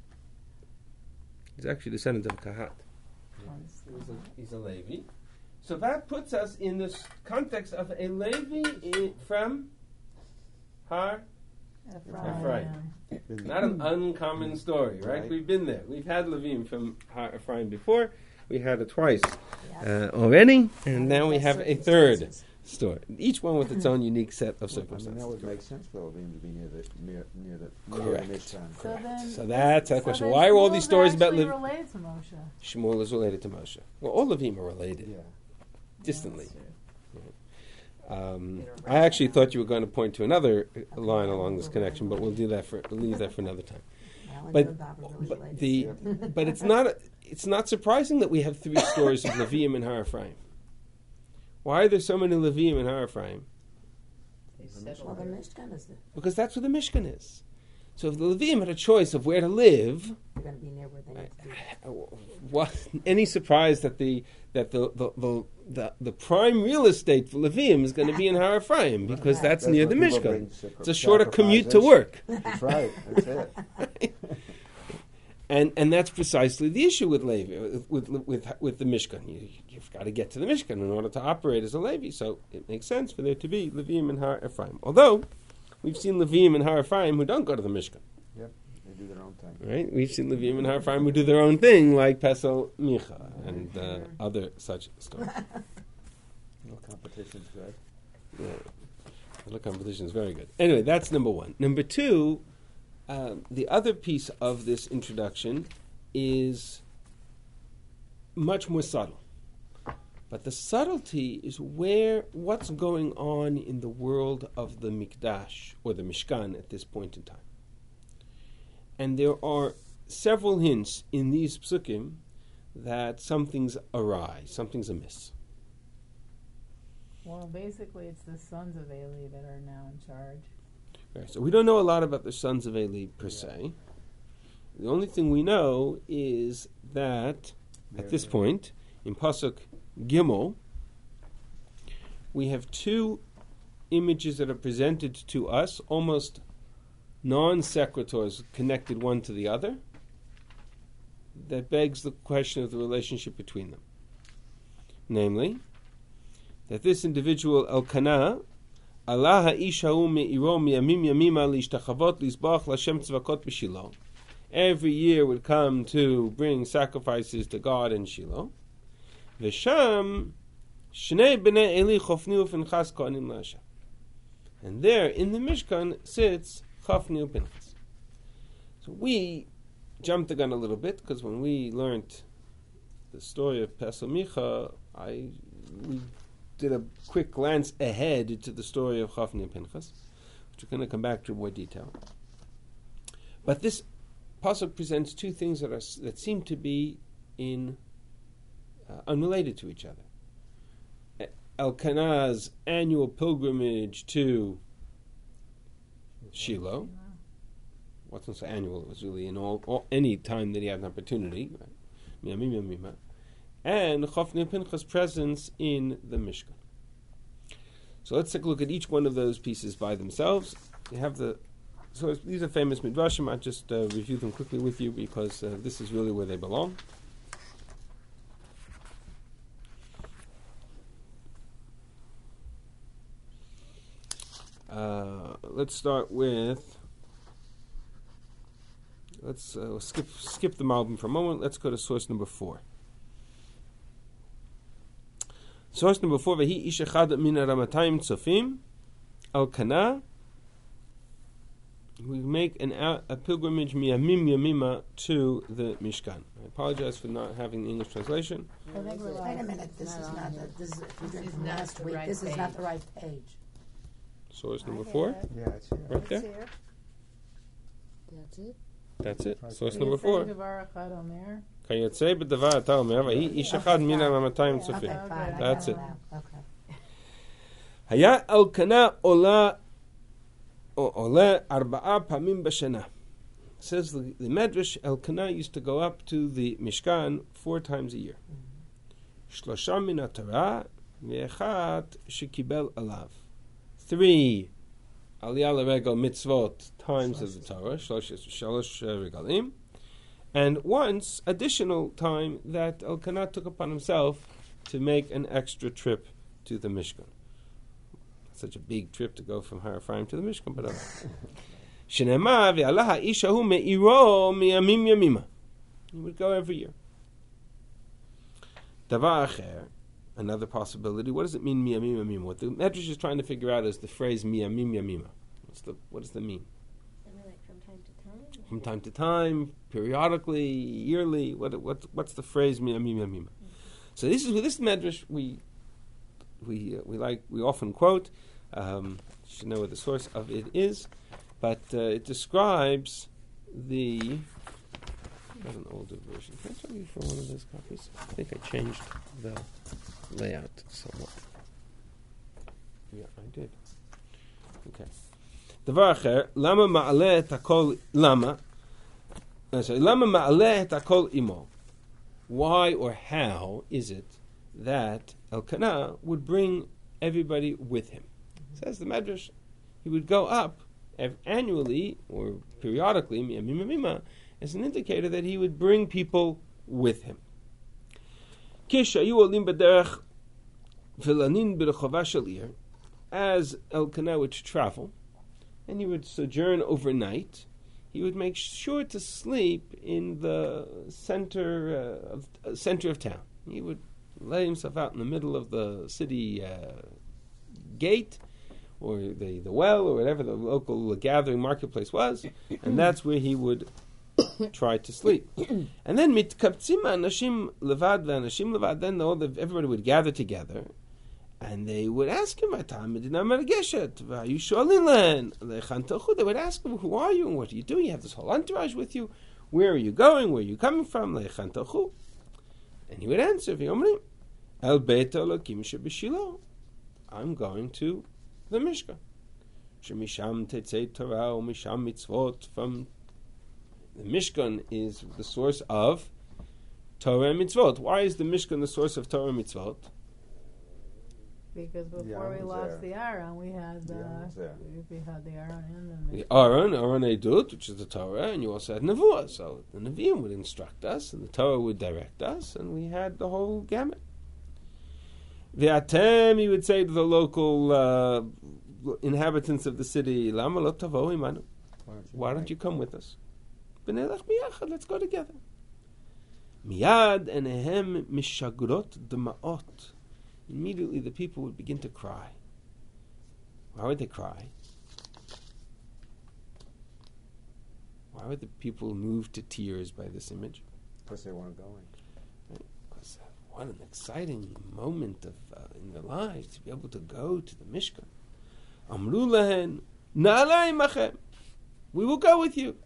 He's actually descendant of Kahat. He's a, he's a Levi. So that puts us in this context of a Levi i- from Har Ephraim. Been- Not an uncommon story, right? Right. We've been there. We've had Levim from Har Ephraim before. We had it twice uh, already, and now we have a third story. Each one with its own unique set of Well, I mean, circumstances. that would make sense for the Levim to be near the near near the Correct. near the Mishkan. So then, So that's that so question. then Why are all these Shmuel's stories about actually Lev- related to Moshe? Shmuel is related to Moshe. Well, all Levim are related, Yeah. distantly. Um, I actually thought you were going to point to another uh, line along this connection, but we'll do that for we'll leave that for another time. But, but the but it's not it's not surprising that we have three stories of Levim and Har Ephraim. Why are there so many Levim and Har Ephraim? They Well, settled the there. Mishkan is the, Because that's where the Mishkan is. So if the Levim had a choice of where to live, they're going to be near where they need to be. uh, what, any surprise that the that the the, the the the prime real estate for Levim is going to be in Har Ephraim because Right. that's, near the where people Mishkan. bring sacri- It's a shorter commute to sacrifices. work. That's right. That's it. And and that's precisely the issue with Levi, with with with, with the Mishkan. You, you've got to get to the Mishkan in order to operate as a Levi. So it makes sense for there to be Levim and Har Ephraim. Although we've seen Levim and Har Ephraim who don't go to the Mishkan, Yep. They do their own thing. right? We've seen Levim and Har Ephraim who do their own thing, like Pesel Micha and uh, other such stories. No competition's good. Yeah. The competition is very good. Anyway, that's number one. Number two. Um, the other piece of this introduction is much more subtle. But the subtlety is where what's going on in the world of the Mikdash or the Mishkan at this point in time. And there are several hints in these psukim that something's awry, something's amiss. Well, basically, it's the sons of Eli that are now in charge. Right, so we don't know a lot about the sons of Eli per se. The only thing we know is that at this point, in Pasuk Gimel, we have two images that are presented to us, almost non-sequiturs connected one to the other, that begs the question of the relationship between them. Namely, that this individual, Elkanah, Allah ha'isha hu me'iro miyamim yamima lishtachavot lisbach l'Hashem tzvakot b'Shilo. Every year would come to bring sacrifices to God in Shiloh. V'sham shnei b'nei Eli chofni u'pinchas kohanim l'Hashem. And there in the Mishkan sits Chofni u'Pinchas. So we jumped the gun a little bit because when we learned the story of Pesel Micha, I we did a quick glance ahead to the story of Chofni and Pinchas, which we're going to come back to in more detail. But this pasuk presents two things that are that seem to be in uh, unrelated to each other. Elkanah's annual pilgrimage to Shiloh wasn't so annual; it was really in all, all any time that he had an opportunity. Right? And Chofni and Pinchas' presence in the Mishkan. So let's take a look at each one of those pieces by themselves. You have the so these are famous midrashim. I'll just uh, review them quickly with you because uh, this is really where they belong. Uh, let's start with. Let's uh, skip skip the Malbim for a moment. Let's go to source number four. Source number four, Vehi ish echad min haramatayim tzofim Elkanah. We make an, a pilgrimage miyamim yamima to the Mishkan. I apologize for not having the English translation. I think we're Wait like, a minute, this is not the, this is, if you This did is from not last the week, right this is not page. the right page. Source number I four, have it. Yeah, it's here. right there. It's here. That's it? That's it. Right. Source we number say four. Devar Echad Omer. Kayotzei b'davar ata omer, Vehi ish echad min haramatayim Okay, tzofim. fine, I That's got it. now. Okay. Haya Elkanah ola ola arba'a pamim b'shana. Says the, the Medrash, Elkanah used to go up to the Mishkan four times a year. Shlosha min haTorah ve'echat shekibel alav. Three aliyah l'regel mitzvot times of the Torah, shlosh shalosh regalim, and once additional time that Elkanah took upon himself to make an extra trip to the Mishkan. Such a big trip to go from Har Ephraim to the Mishkan, but uh, Shenema ve'alaha ishahu me'iro miyamim yamima. He would go every year. Davar acher, another possibility. What does it mean, miyamim yamima? What the Medrash is trying to figure out is the phrase miyamim yamima. What's the what does that mean? Like from time to time. From time to time, periodically, yearly. What what what's the phrase miyamim yamima? So this is this Medrash we we uh, we like we often quote. Um, you should know what the source of it is, but uh, it describes the. Got an older version. Can I tell you for one of those copies? I think I changed the layout somewhat. Yeah, I did. Okay. דבר אחר, למה מעלה את הכל, למה? למה מעלה את הכל עמו? Why or how is it that Elkanah would bring everybody with him? Says the Medrash, he would go up annually or periodically, miyamim yamima, as an indicator that he would bring people with him. As Elkanah would travel, and he would sojourn overnight, he would make sure to sleep in the center uh, of uh, center of town. He would lay himself out in the middle of the city uh, gate, or the, the well, or whatever the local gathering marketplace was, and that's where he would try to sleep. And then mitkaptzim anashim levad ve'anashim levad. Then all the, everybody would gather together, and they would ask him, they would ask him, who are you and what are you doing? You have this whole entourage with you. Where are you going? Where are you coming from? And he would answer, El Beit Elokim sheBeShilo. I'm going to the Mishkan. Shemisham tetzei Torah u'misham mitzvot. From the Mishkan is the source of Torah and mitzvot. Why is the Mishkan the source of Torah and mitzvot? Because before Yeah, we it was lost there. the Aaron, we had the Yeah, it was there. we, we had the Aaron and the The Aaron, Aaron Edut, which is the Torah, and you also had Nevuah. So the Nevi'im would instruct us, and the Torah would direct us, and we had the whole gamut. The Atem, he would say to the local uh, inhabitants of the city, Lama lo tavo imanu. Why don't you come with us? B'nelech biyachad, let's go together. Miyad enehem mishagrot d'ma'ot. Immediately the people would begin to cry. Why would they cry? Why would the people move to tears by this image? Because they weren't going. Right? Because uh, what an exciting moment of uh, in their lives to be able to go to the Mishkan. Amru lahen, na'alei machem. We will go with you.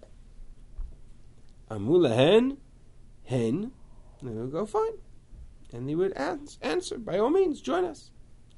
Amru lahen, hen. They will go, fine. And he would ans- answer, by all means, join us.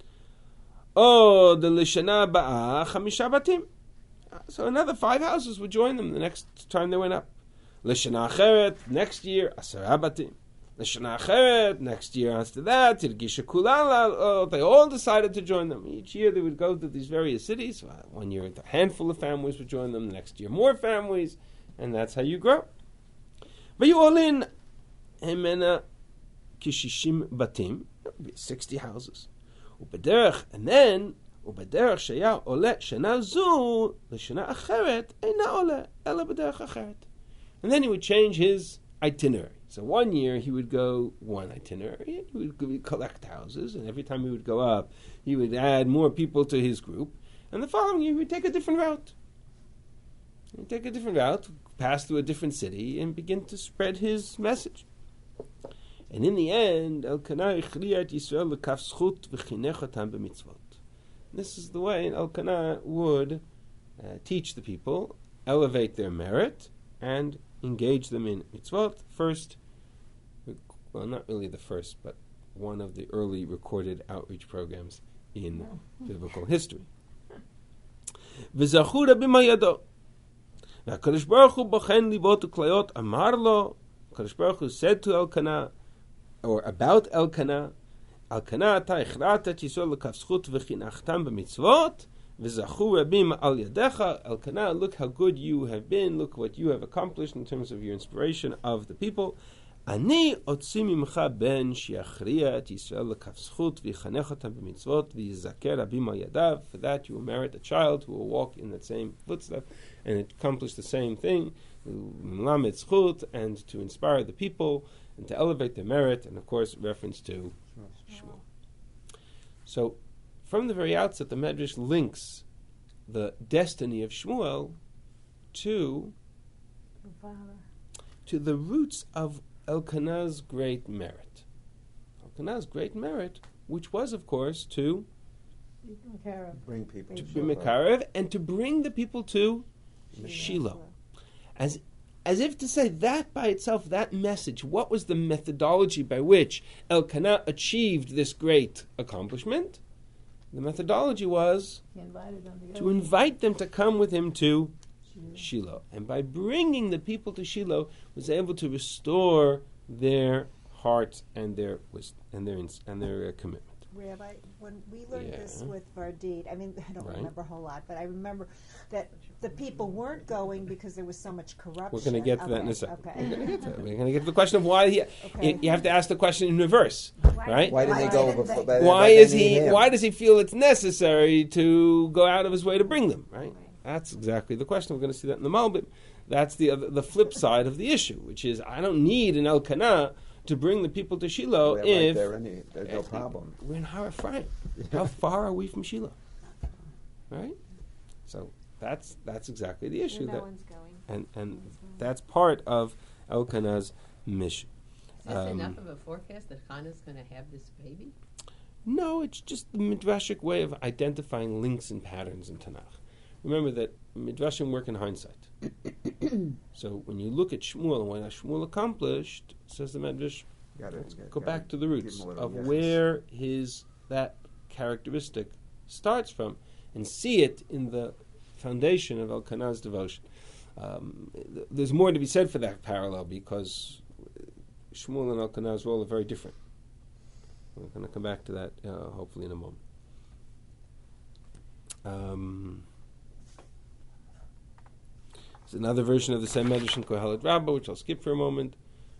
Oh, the Lishana Ba'a Chamisha Batim. So another five houses would join them the next time they went up. Lishana Acheret, next year, Asara Batim. Lishana Acheret, next year after that, Tirgisha Kulala. Oh, they all decided to join them. Each year they would go to these various cities. One year a handful of families would join them, the next year more families, and that's how you grow. But you all in Hemena Kishishim Batim, sixty houses. Ubederach, and then Ubederach Shaya Ole Shana Zu L'Shana Acheret Eina Ole Ela Bederach Acheret. And then he would change his itinerary. So one year he would go one itinerary, he would, he would collect houses, and every time he would go up, he would add more people to his group. And the following year he would take a different route. He would take a different route, pass through a different city, and begin to spread his message. And in the end, Elkanah ichriyat Yisrael l'kaf zchut v'chinechotam b'mitzvot. This is the way Elkanah would uh, teach the people, elevate their merit, and engage them in mitzvot. First, well, not really the first, but one of the early recorded outreach programs in biblical history. V'zachura b'mayado. V'HaKadosh Baruch Hu bochen libot u'klayot amar lo. HaKadosh Baruch Hu said to Elkanah, or about Elkanah, Elkanah ta ichrata Yisrael l'kaf zchut v'chinachtam b'mitzvot v'zachu rabim al yadecha. Elkanah, look how good you have been, look what you have accomplished in terms of your inspiration of the people. אני אוציא ממך בן שיכריע את ישראל לכף זכות ויחנך אותם במצוות ויזכה רבים על ידיו. For that you will merit a child who will walk in that same footstep and accomplish the same thing, melamed zchut, and to inspire the people and to elevate their merit, and of course reference to Shmuel. So from the very outset the Medrash links the destiny of Shmuel to to the roots of Elkanah's great merit. Elkanah's great merit, which was, of course, to Bring people to to bring Shiloh. Mekarev and to bring the people to Shiloh. As as if to say that by itself, that message, what was the methodology by which Elkanah achieved this great accomplishment? The methodology was He invited them to go. to invite them to come with him to Shiloh. And by bringing the people to Shiloh, was able to restore their hearts and their wisdom and their ins- and their uh, commitment. Rabbi, when we learned this Yeah. with Vardit, I mean, I don't Right. remember a whole lot, but I remember that the people weren't going because there was so much corruption. We're going to get to that in a Okay, second. Okay. We're going to get to that. We're going to get to the question of why he. Okay. You, you have to ask the question in reverse, right? Why didn't Why they go didn't before? they- by- Why by is then he? him? Why does he feel it's necessary to go out of his way to bring them? Right. That's exactly the question. We're going to see that in the Malbim. That's the other, the flip side of the issue, which is I don't need an Elkanah to bring the people to Shiloh They're if right there, any, there's no problem. we're in Har Ephraim. How far are we from Shiloh? Right. So that's that's exactly the issue. no that one's going. and and that's part of Elkanah's mission. Is this Um, enough of a forecast that Hannah's going to have this baby? No, it's just the midrashic way of identifying links and patterns in Tanakh. Remember that midrashim work in hindsight. So when you look at Shmuel and what Shmuel accomplished, says the midrash, Gotta- let's gotta- go back gotta to the roots give him a little of yes. where his that characteristic starts from, and see it in the foundation of Elkanah's devotion. Um, th- there's more to be said for that parallel because Shmuel and Elkanah's role are very different. We're going to come back to that uh, hopefully in a moment. Um, there's another version of the same medrash in Kohelet Rabbah, which I'll skip for a moment.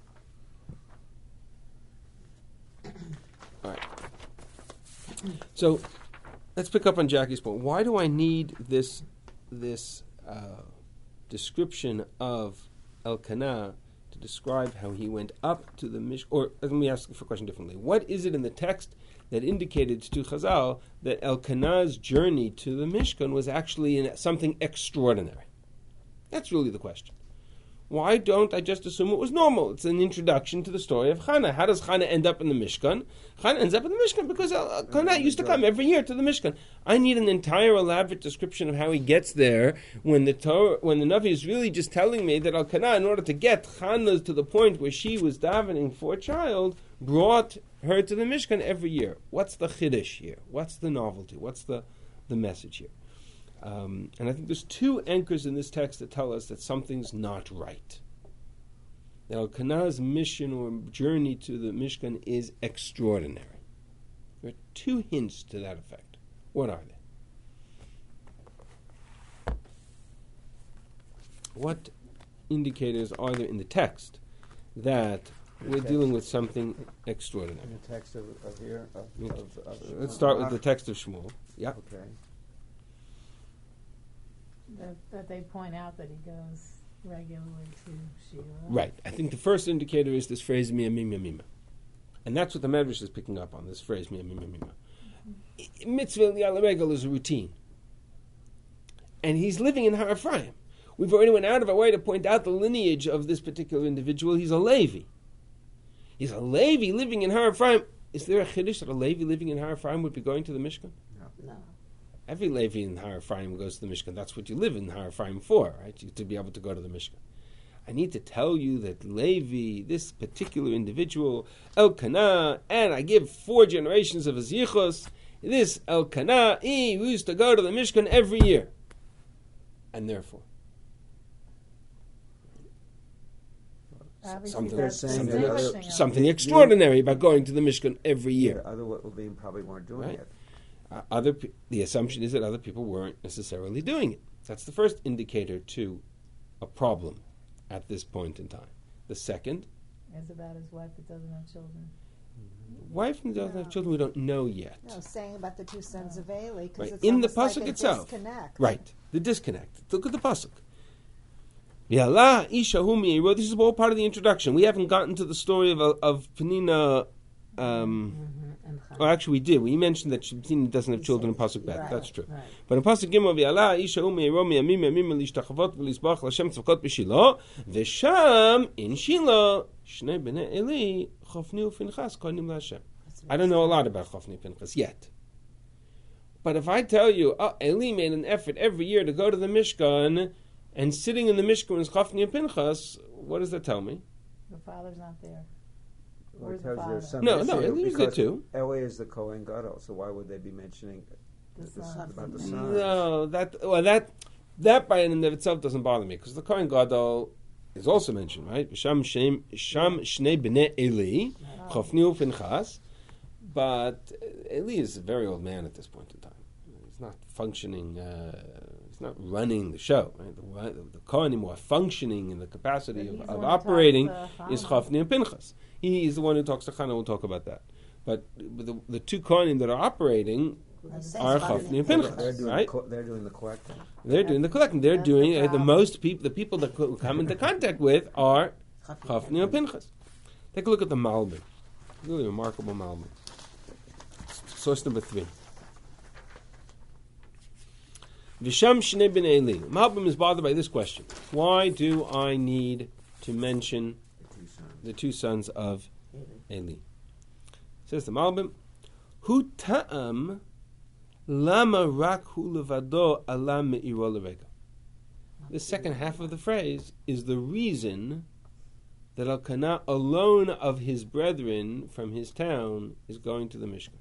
All right. So let's pick up on Jackie's point. Why do I need this this uh, description of Elkanah to describe how he went up to the Mishkan? Or let me ask the question differently. What is it in the text that indicated to Chazal that Elkanah's journey to the Mishkan was actually in something extraordinary? That's really the question. Why don't I just assume it was normal? It's an introduction to the story of Chana. How does Chana end up in the Mishkan? Chana ends up in the Mishkan because Elkanah used to come every year to the Mishkan. I need an entire elaborate description of how he gets there when the Torah, when the Navi is really just telling me that Elkanah, in order to get Chana to the point where she was davening for a child, brought her to the Mishkan every year. What's the chiddush here? What's the novelty? What's the, the message here? Um, and I think there's two anchors in this text that tell us that something's not right. That Elkanah's mission or journey to the Mishkan is extraordinary. There are two hints to that effect. What are they? What indicators are there in the text that we're dealing with something extraordinary? In the text of, of here, of, of, of Let's start with the text of Shmuel. Yeah. Okay. That, that they point out that he goes regularly to Shiloh. Right. I think the first indicator is this phrase miyamim yamima. And that's what the Medrash is picking up on, this phrase miyamim yamima. I- Mitzvah Ya'aleh Regel is a routine. And he's living in Har Ephraim. We've already went out of our way to point out the lineage of this particular individual. He's a Levi. He's a Levi living in Har Ephraim. Is there a chiddush that a Levi living in Har Ephraim would be going to the Mishkan? No. Every Levi in Har Ephraim goes to the Mishkan. That's what you live in Har Ephraim for, right? You, to be able to go to the Mishkan. I need to tell you that Levi, this particular individual, Elkanah, and I give four generations of his yichus, this Elkanah, he used to go to the Mishkan every year. And therefore, Obviously, something, that's saying something, that other- distinguishing something The- extraordinary about going to the Mishkan every year. Yeah, other Levim probably weren't doing Right. it. Uh, other pe- the assumption is that other people weren't necessarily doing it. That's the first indicator to a problem at this point in time. The second It's about his wife that doesn't have children. Wife and doesn't have children, we don't know yet. No, saying about the two sons of Eli, because Right, it's in the almost pasuk like a itself. disconnect. Right, the disconnect. Look at the pasuk. Yala isha hu me'iro. This is all part of the introduction. We haven't gotten to the story of of Penina. Um, And or actually, we did. We mentioned that Penina doesn't have children in pasuk bet. Right, That's true. right. But in pasuk gimel, Yala isha hu me'iro mi'amim mi'amim lishtachavot v'lisbach l'Hashem tzvakot b'Shilo v'sham in Shilo shnei bnei Eli Chofni u'Pinchas konim l'Hashem. I don't know a lot about Chofni and Pinchas yet. But if I tell you, oh, Eli made an effort every year to go to the Mishkan, and sitting in the Mishkan is Chofni and Pinchas, what does that tell me? The father's not there. Well, Where's it the tells father? there's some No, no, issue Eli was there because too. Eli is the Kohen Gadol, so why would they be mentioning The the, sons. about the sons? No, that well, that that by and of itself doesn't bother me because the Kohen Gadol is also mentioned, right? Sham Shem Sham Shnei Bnei Eli Chofni u'Pinchas, but Eli is a very old man at this point in time. He's not functioning. Uh, he's not running the show. Right? The, the, the Kohanim who are functioning in the capacity But of, he's the of one who talks operating to is Chana. Chofni and Pinchas. He is the one who talks to Chana. We'll talk about that. But the, the two Kohanim that are operating are Chofni and They're Pinchas, doing, right? co- they're doing the collecting. They're doing the collecting. They're That's the doing uh, the problem. most people. The people that co- come into contact with are Chofni and Pinchas. Take a look at the Malbim. Really remarkable Malbim. Source number three. Visham Shnei Bnei Eli. Malbim is bothered by this question: why do I need to mention The two sons. the two sons of Eli? Says the Malbim, Hu ta'am lama rak hu levado ala me'iro levega. The second half of the phrase is the reason that Elkanah alone of his brethren from his town is going to the Mishkan.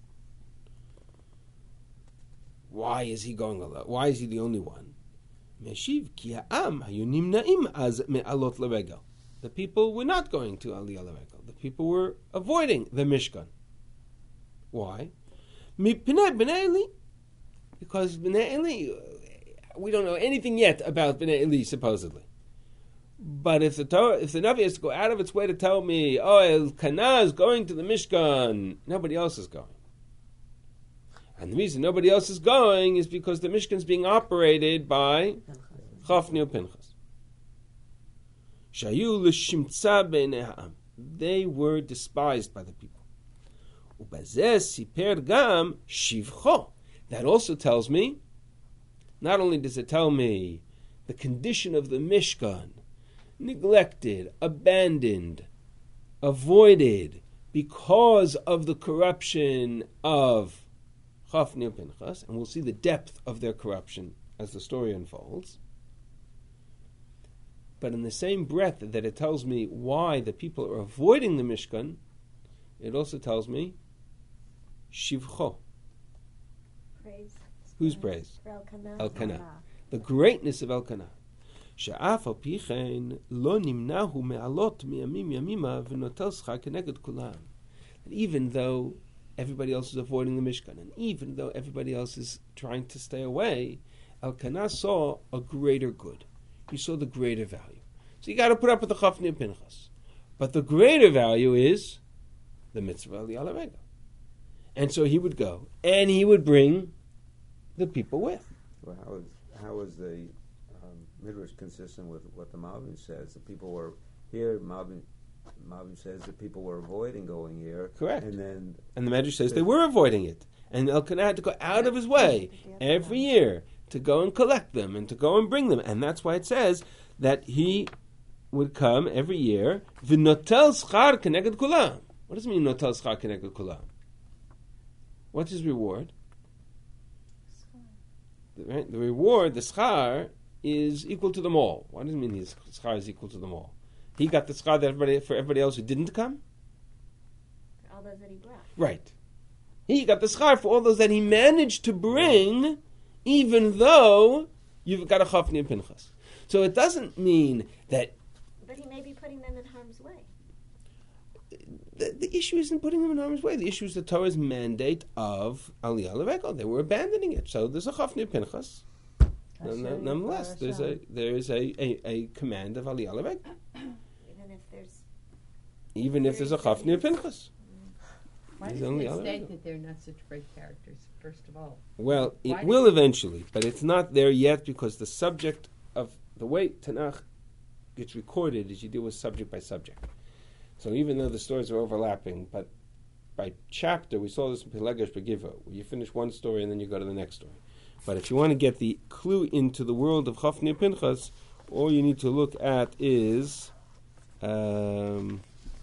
Why is he going alone? Why is he the only one? Meshiv ki ha'am hayu nimna'im az me'alot levega. The people were not going to Aliyah levega. The people were avoiding the Mishkan. Why? Mipnei bnei Eli. Because bnei Eli, we don't know anything yet about bnei Eli, supposedly. But if the Torah, if the Navi has to go out of its way to tell me, oh, Elkanah is going to the Mishkan, nobody else is going. And the reason nobody else is going is because the Mishkan is being operated by Chofni and Pinchas. Shayu l'shimtza b'nei ha'am. They were despised by the people. Ubazeh siper gam shivcho. That also tells me, not only does it tell me the condition of the Mishkan, neglected, abandoned, avoided because of the corruption of Chofni and Pinchas, and we'll see the depth of their corruption as the story unfolds. But in the same breath that it tells me why the people are avoiding the Mishkan, it also tells me Shivcho. Praise. Whose praise? For Elkanah. Elkanah. The greatness of Elkanah. She'af al pi chen lo nimnahu me'alot miyamim yamima v'notel schar keneged kulam. That even though everybody else is avoiding the Mishkan, and even though everybody else is trying to stay away, Elkanah saw a greater good. He saw the greater value. So you got to put up with the Chofni and Pinchas. But the greater value is the mitzvah Aliyah levega. And so he would go, and he would bring the people with. Well, how is how is the um, Midrash consistent with what the Malbim says? The people were here. Malbim Malbim says that people were avoiding going here. Correct. And then And the Medrash says they were avoiding it. And Elkanah had to go out of his way every year to go and collect them and to go and bring them. And that's why it says that he would come every year. V'notel schar keneged kulam. What does it mean, notel schar keneged kulam? What's his reward? The, right? the reward, the schar, is equal to them all. What does it mean his schar is equal to them all? He got the schar that everybody, for everybody else who didn't come? For all those that he brought. Right. He got the schar for all those that he managed to bring, even though you've got a Chofni and Pinchas. So it doesn't mean that But he may be putting them in harm's way. the, the issue isn't putting them in harm's way. The issue is the Torah's mandate of Aliyah levega. They were abandoning it. So there's a Chofni and Pinchas. Hashem None- Nonetheless, there's a Hashem. there is a, a, a command of Aliyah levega. Even if there's even if there's a Chafni or Pinchas. Why He's doesn't only it other state other. that they're not such great characters, first of all? Well, it Why will did- eventually, but it's not there yet because the subject of the way Tanakh gets recorded is you deal with subject by subject. So even though the stories are overlapping, but by chapter, we saw this in Pelegesh Begiva, where you finish one story and then you go to the next story. But if you want to get the clue into the world of Chafni and Pinchas, all you need to look at is um,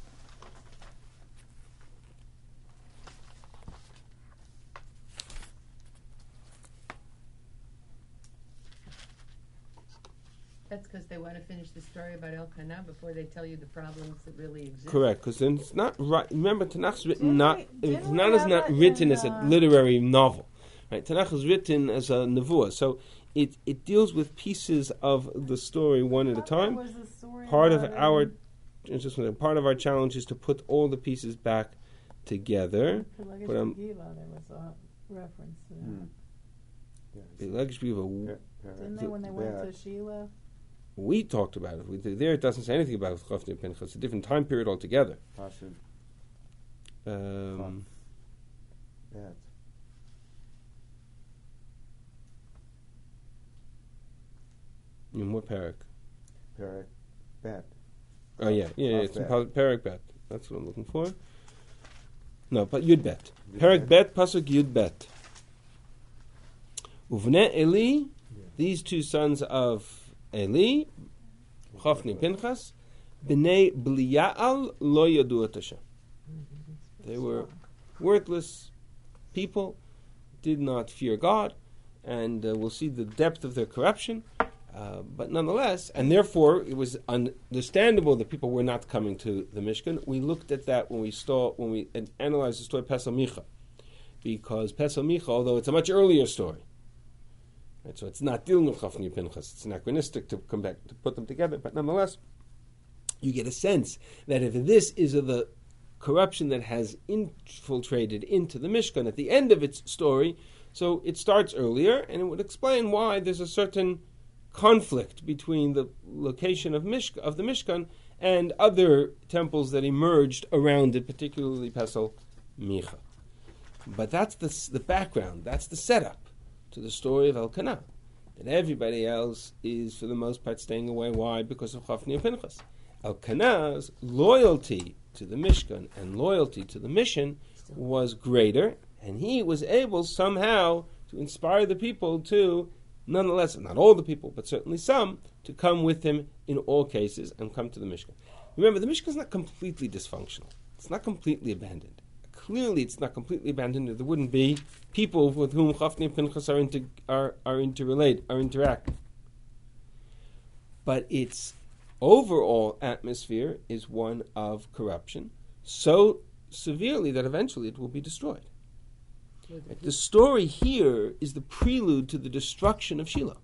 That's because they want to finish the story about Elkanah before they tell you the problems that really exist. correct, because then it's not right. Remember, Tanakh's written Didn't not we- it's didn't we not as have not it written in, as a uh, literary novel, right? Tanakh is written as a nevuah, so it it deals with pieces of the story one at a time. There was a story Part of about, our um, just one thing, part of our challenge is to put all the pieces back together. Pelegesh But, um, Megillah, there was a reference to that. Hmm. Yes. The legacy of a- Yeah, yeah. Didn't they when they went to Sheila? We talked about it. We, there it doesn't say anything about Chafni and Pinchas. It's a different time period altogether. Pasuk, Um, that. in what parak? Perek, bet. Oh yeah, yeah, yeah. Of It's in bet. pa- Parak Bet. That's what I'm looking for. No, but Yud Bet. Yud Parak Bet. Bet, Pasuk Yud Bet. Uvne Eli, these two sons of Eli, Chafni Pinchas, Bnei Belial lo yadu et Hashem. They were worthless people, did not fear God, and uh, we'll see the depth of their corruption. Uh, but nonetheless, and therefore it was understandable that people were not coming to the Mishkan. We looked at that when we saw when we an- analyzed the story of Pesel Micha, because Pesel Micha, although it's a much earlier story, right, so it's not dealing with Chafni and Pinchas. It's anachronistic to come back to put them together. But nonetheless, you get a sense that if this is of the corruption that has infiltrated into the Mishkan at the end of its story, so it starts earlier, and it would explain why there's a certain conflict between the location of Mishka, of the Mishkan and other temples that emerged around it, particularly Pesel Micha. But that's the the background. That's the setup to the story of Elkanah. That everybody else is, for the most part, staying away. Why? Because of Chafni and Pinchas. Elkanah's loyalty to the Mishkan and loyalty to the mission was greater, and he was able somehow to inspire the people to, nonetheless, not all the people, but certainly some, to come with him in all cases and come to the Mishkan. Remember, the Mishkan is not completely dysfunctional. It's not completely abandoned. Clearly, it's not completely abandoned, or there wouldn't be people with whom Chafni and Pinchas are, inter, are, are interrelate, are interacting. But its overall atmosphere is one of corruption, so severely that eventually it will be destroyed. The story here is the prelude to the destruction of Shiloh.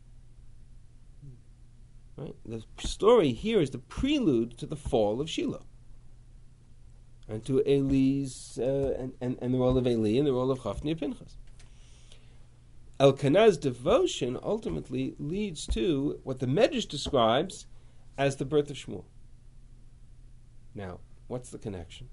Right? The story here is the prelude to the fall of Shiloh. And to Eli's, uh, and, and, and the role of Eli and the role of Chafni and Pinchas. Elkanah's devotion ultimately leads to what the Medrash describes as the birth of Shmuel. Now, what's the connection?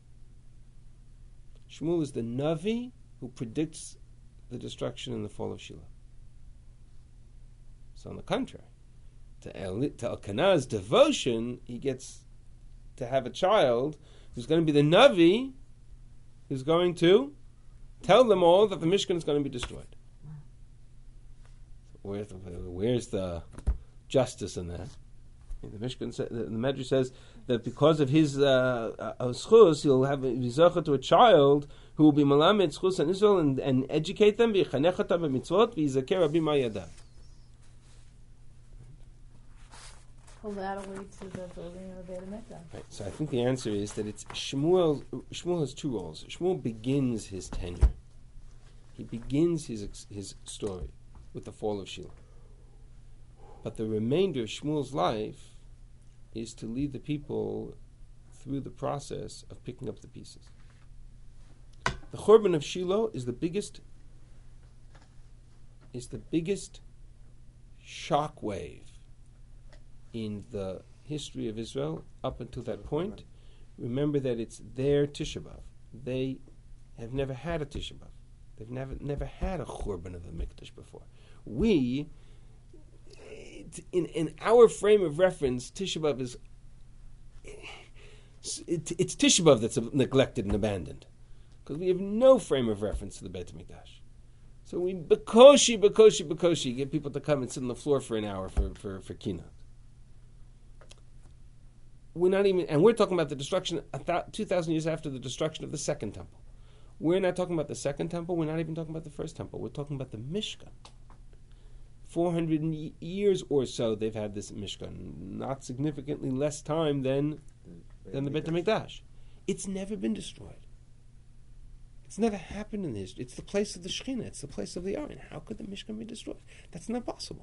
Shmuel is the Navi who predicts the destruction and the fall of Shiloh. So on the contrary, to, El- to Elkanah's devotion, he gets to have a child who's going to be the Navi who's going to tell them all that the Mishkan is going to be destroyed. Where's the, where's the justice in that? The Mishkan, sa- the, the Medrash says that because of his uh, uh, schus, he'll have a vizacha to a child who will be malamed schus in Israel and, and educate them. V'yichanech otam b'mitzvot v'yizaker rabbi ma'yadav. Well, that'll lead to the building of the Beit HaMikdash. Right. So I think the answer is that it's Shmuel. Shmuel has two roles. Shmuel begins his tenure. He begins his ex- his story with the fall of Shiloh. But the remainder of Shmuel's life is to lead the people through the process of picking up the pieces. The Churban of Shiloh is the biggest is the biggest shock wave in the history of Israel up until that point, remember that it's their Tisha B'Av. They have never had a Tisha B'Av. They've never never had a Churban of the Mikdash before. We, in in our frame of reference, Tisha B'Av is it, it's Tisha B'Av that's neglected and abandoned, because we have no frame of reference to the Beit HaMikdash. So we bekoshi, bekoshi, bekoshi get people to come and sit on the floor for an hour for for for kina. We're not even, and we're talking about the destruction a th- two thousand years after the destruction of the second temple. We're not talking about the second temple. We're not even talking about the first temple. We're talking about the Mishkan. Four hundred years or so they've had this Mishkan, not significantly less time than than the Beit HaMikdash. It's never been destroyed. It's never happened in history. It's the place of the Shekhinah. It's the place of the Aron. How could the Mishkan be destroyed? That's not possible.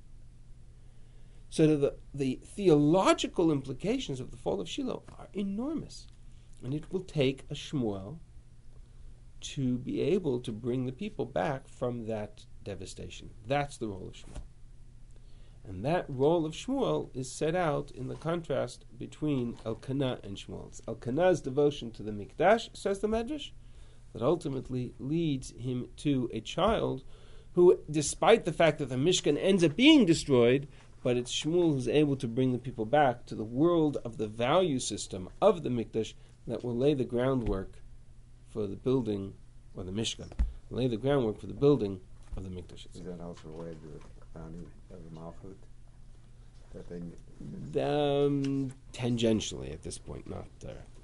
So the, the theological implications of the fall of Shiloh are enormous. And it will take a Shmuel to be able to bring the people back from that devastation. That's the role of Shmuel. And that role of Shmuel is set out in the contrast between Elkanah and Shmuel. It's Elkanah's devotion to the Mikdash, says the Medrash, that ultimately leads him to a child who, despite the fact that the Mishkan ends up being destroyed, but it's Shmuel who's able to bring the people back to the world of the value system of the Mikdash that will lay the groundwork for the building, or the Mishkan, lay the groundwork for the building of the Mikdash itself. Is that also related to the founding of the Malchut? That they Um, tangentially at this point, not uh,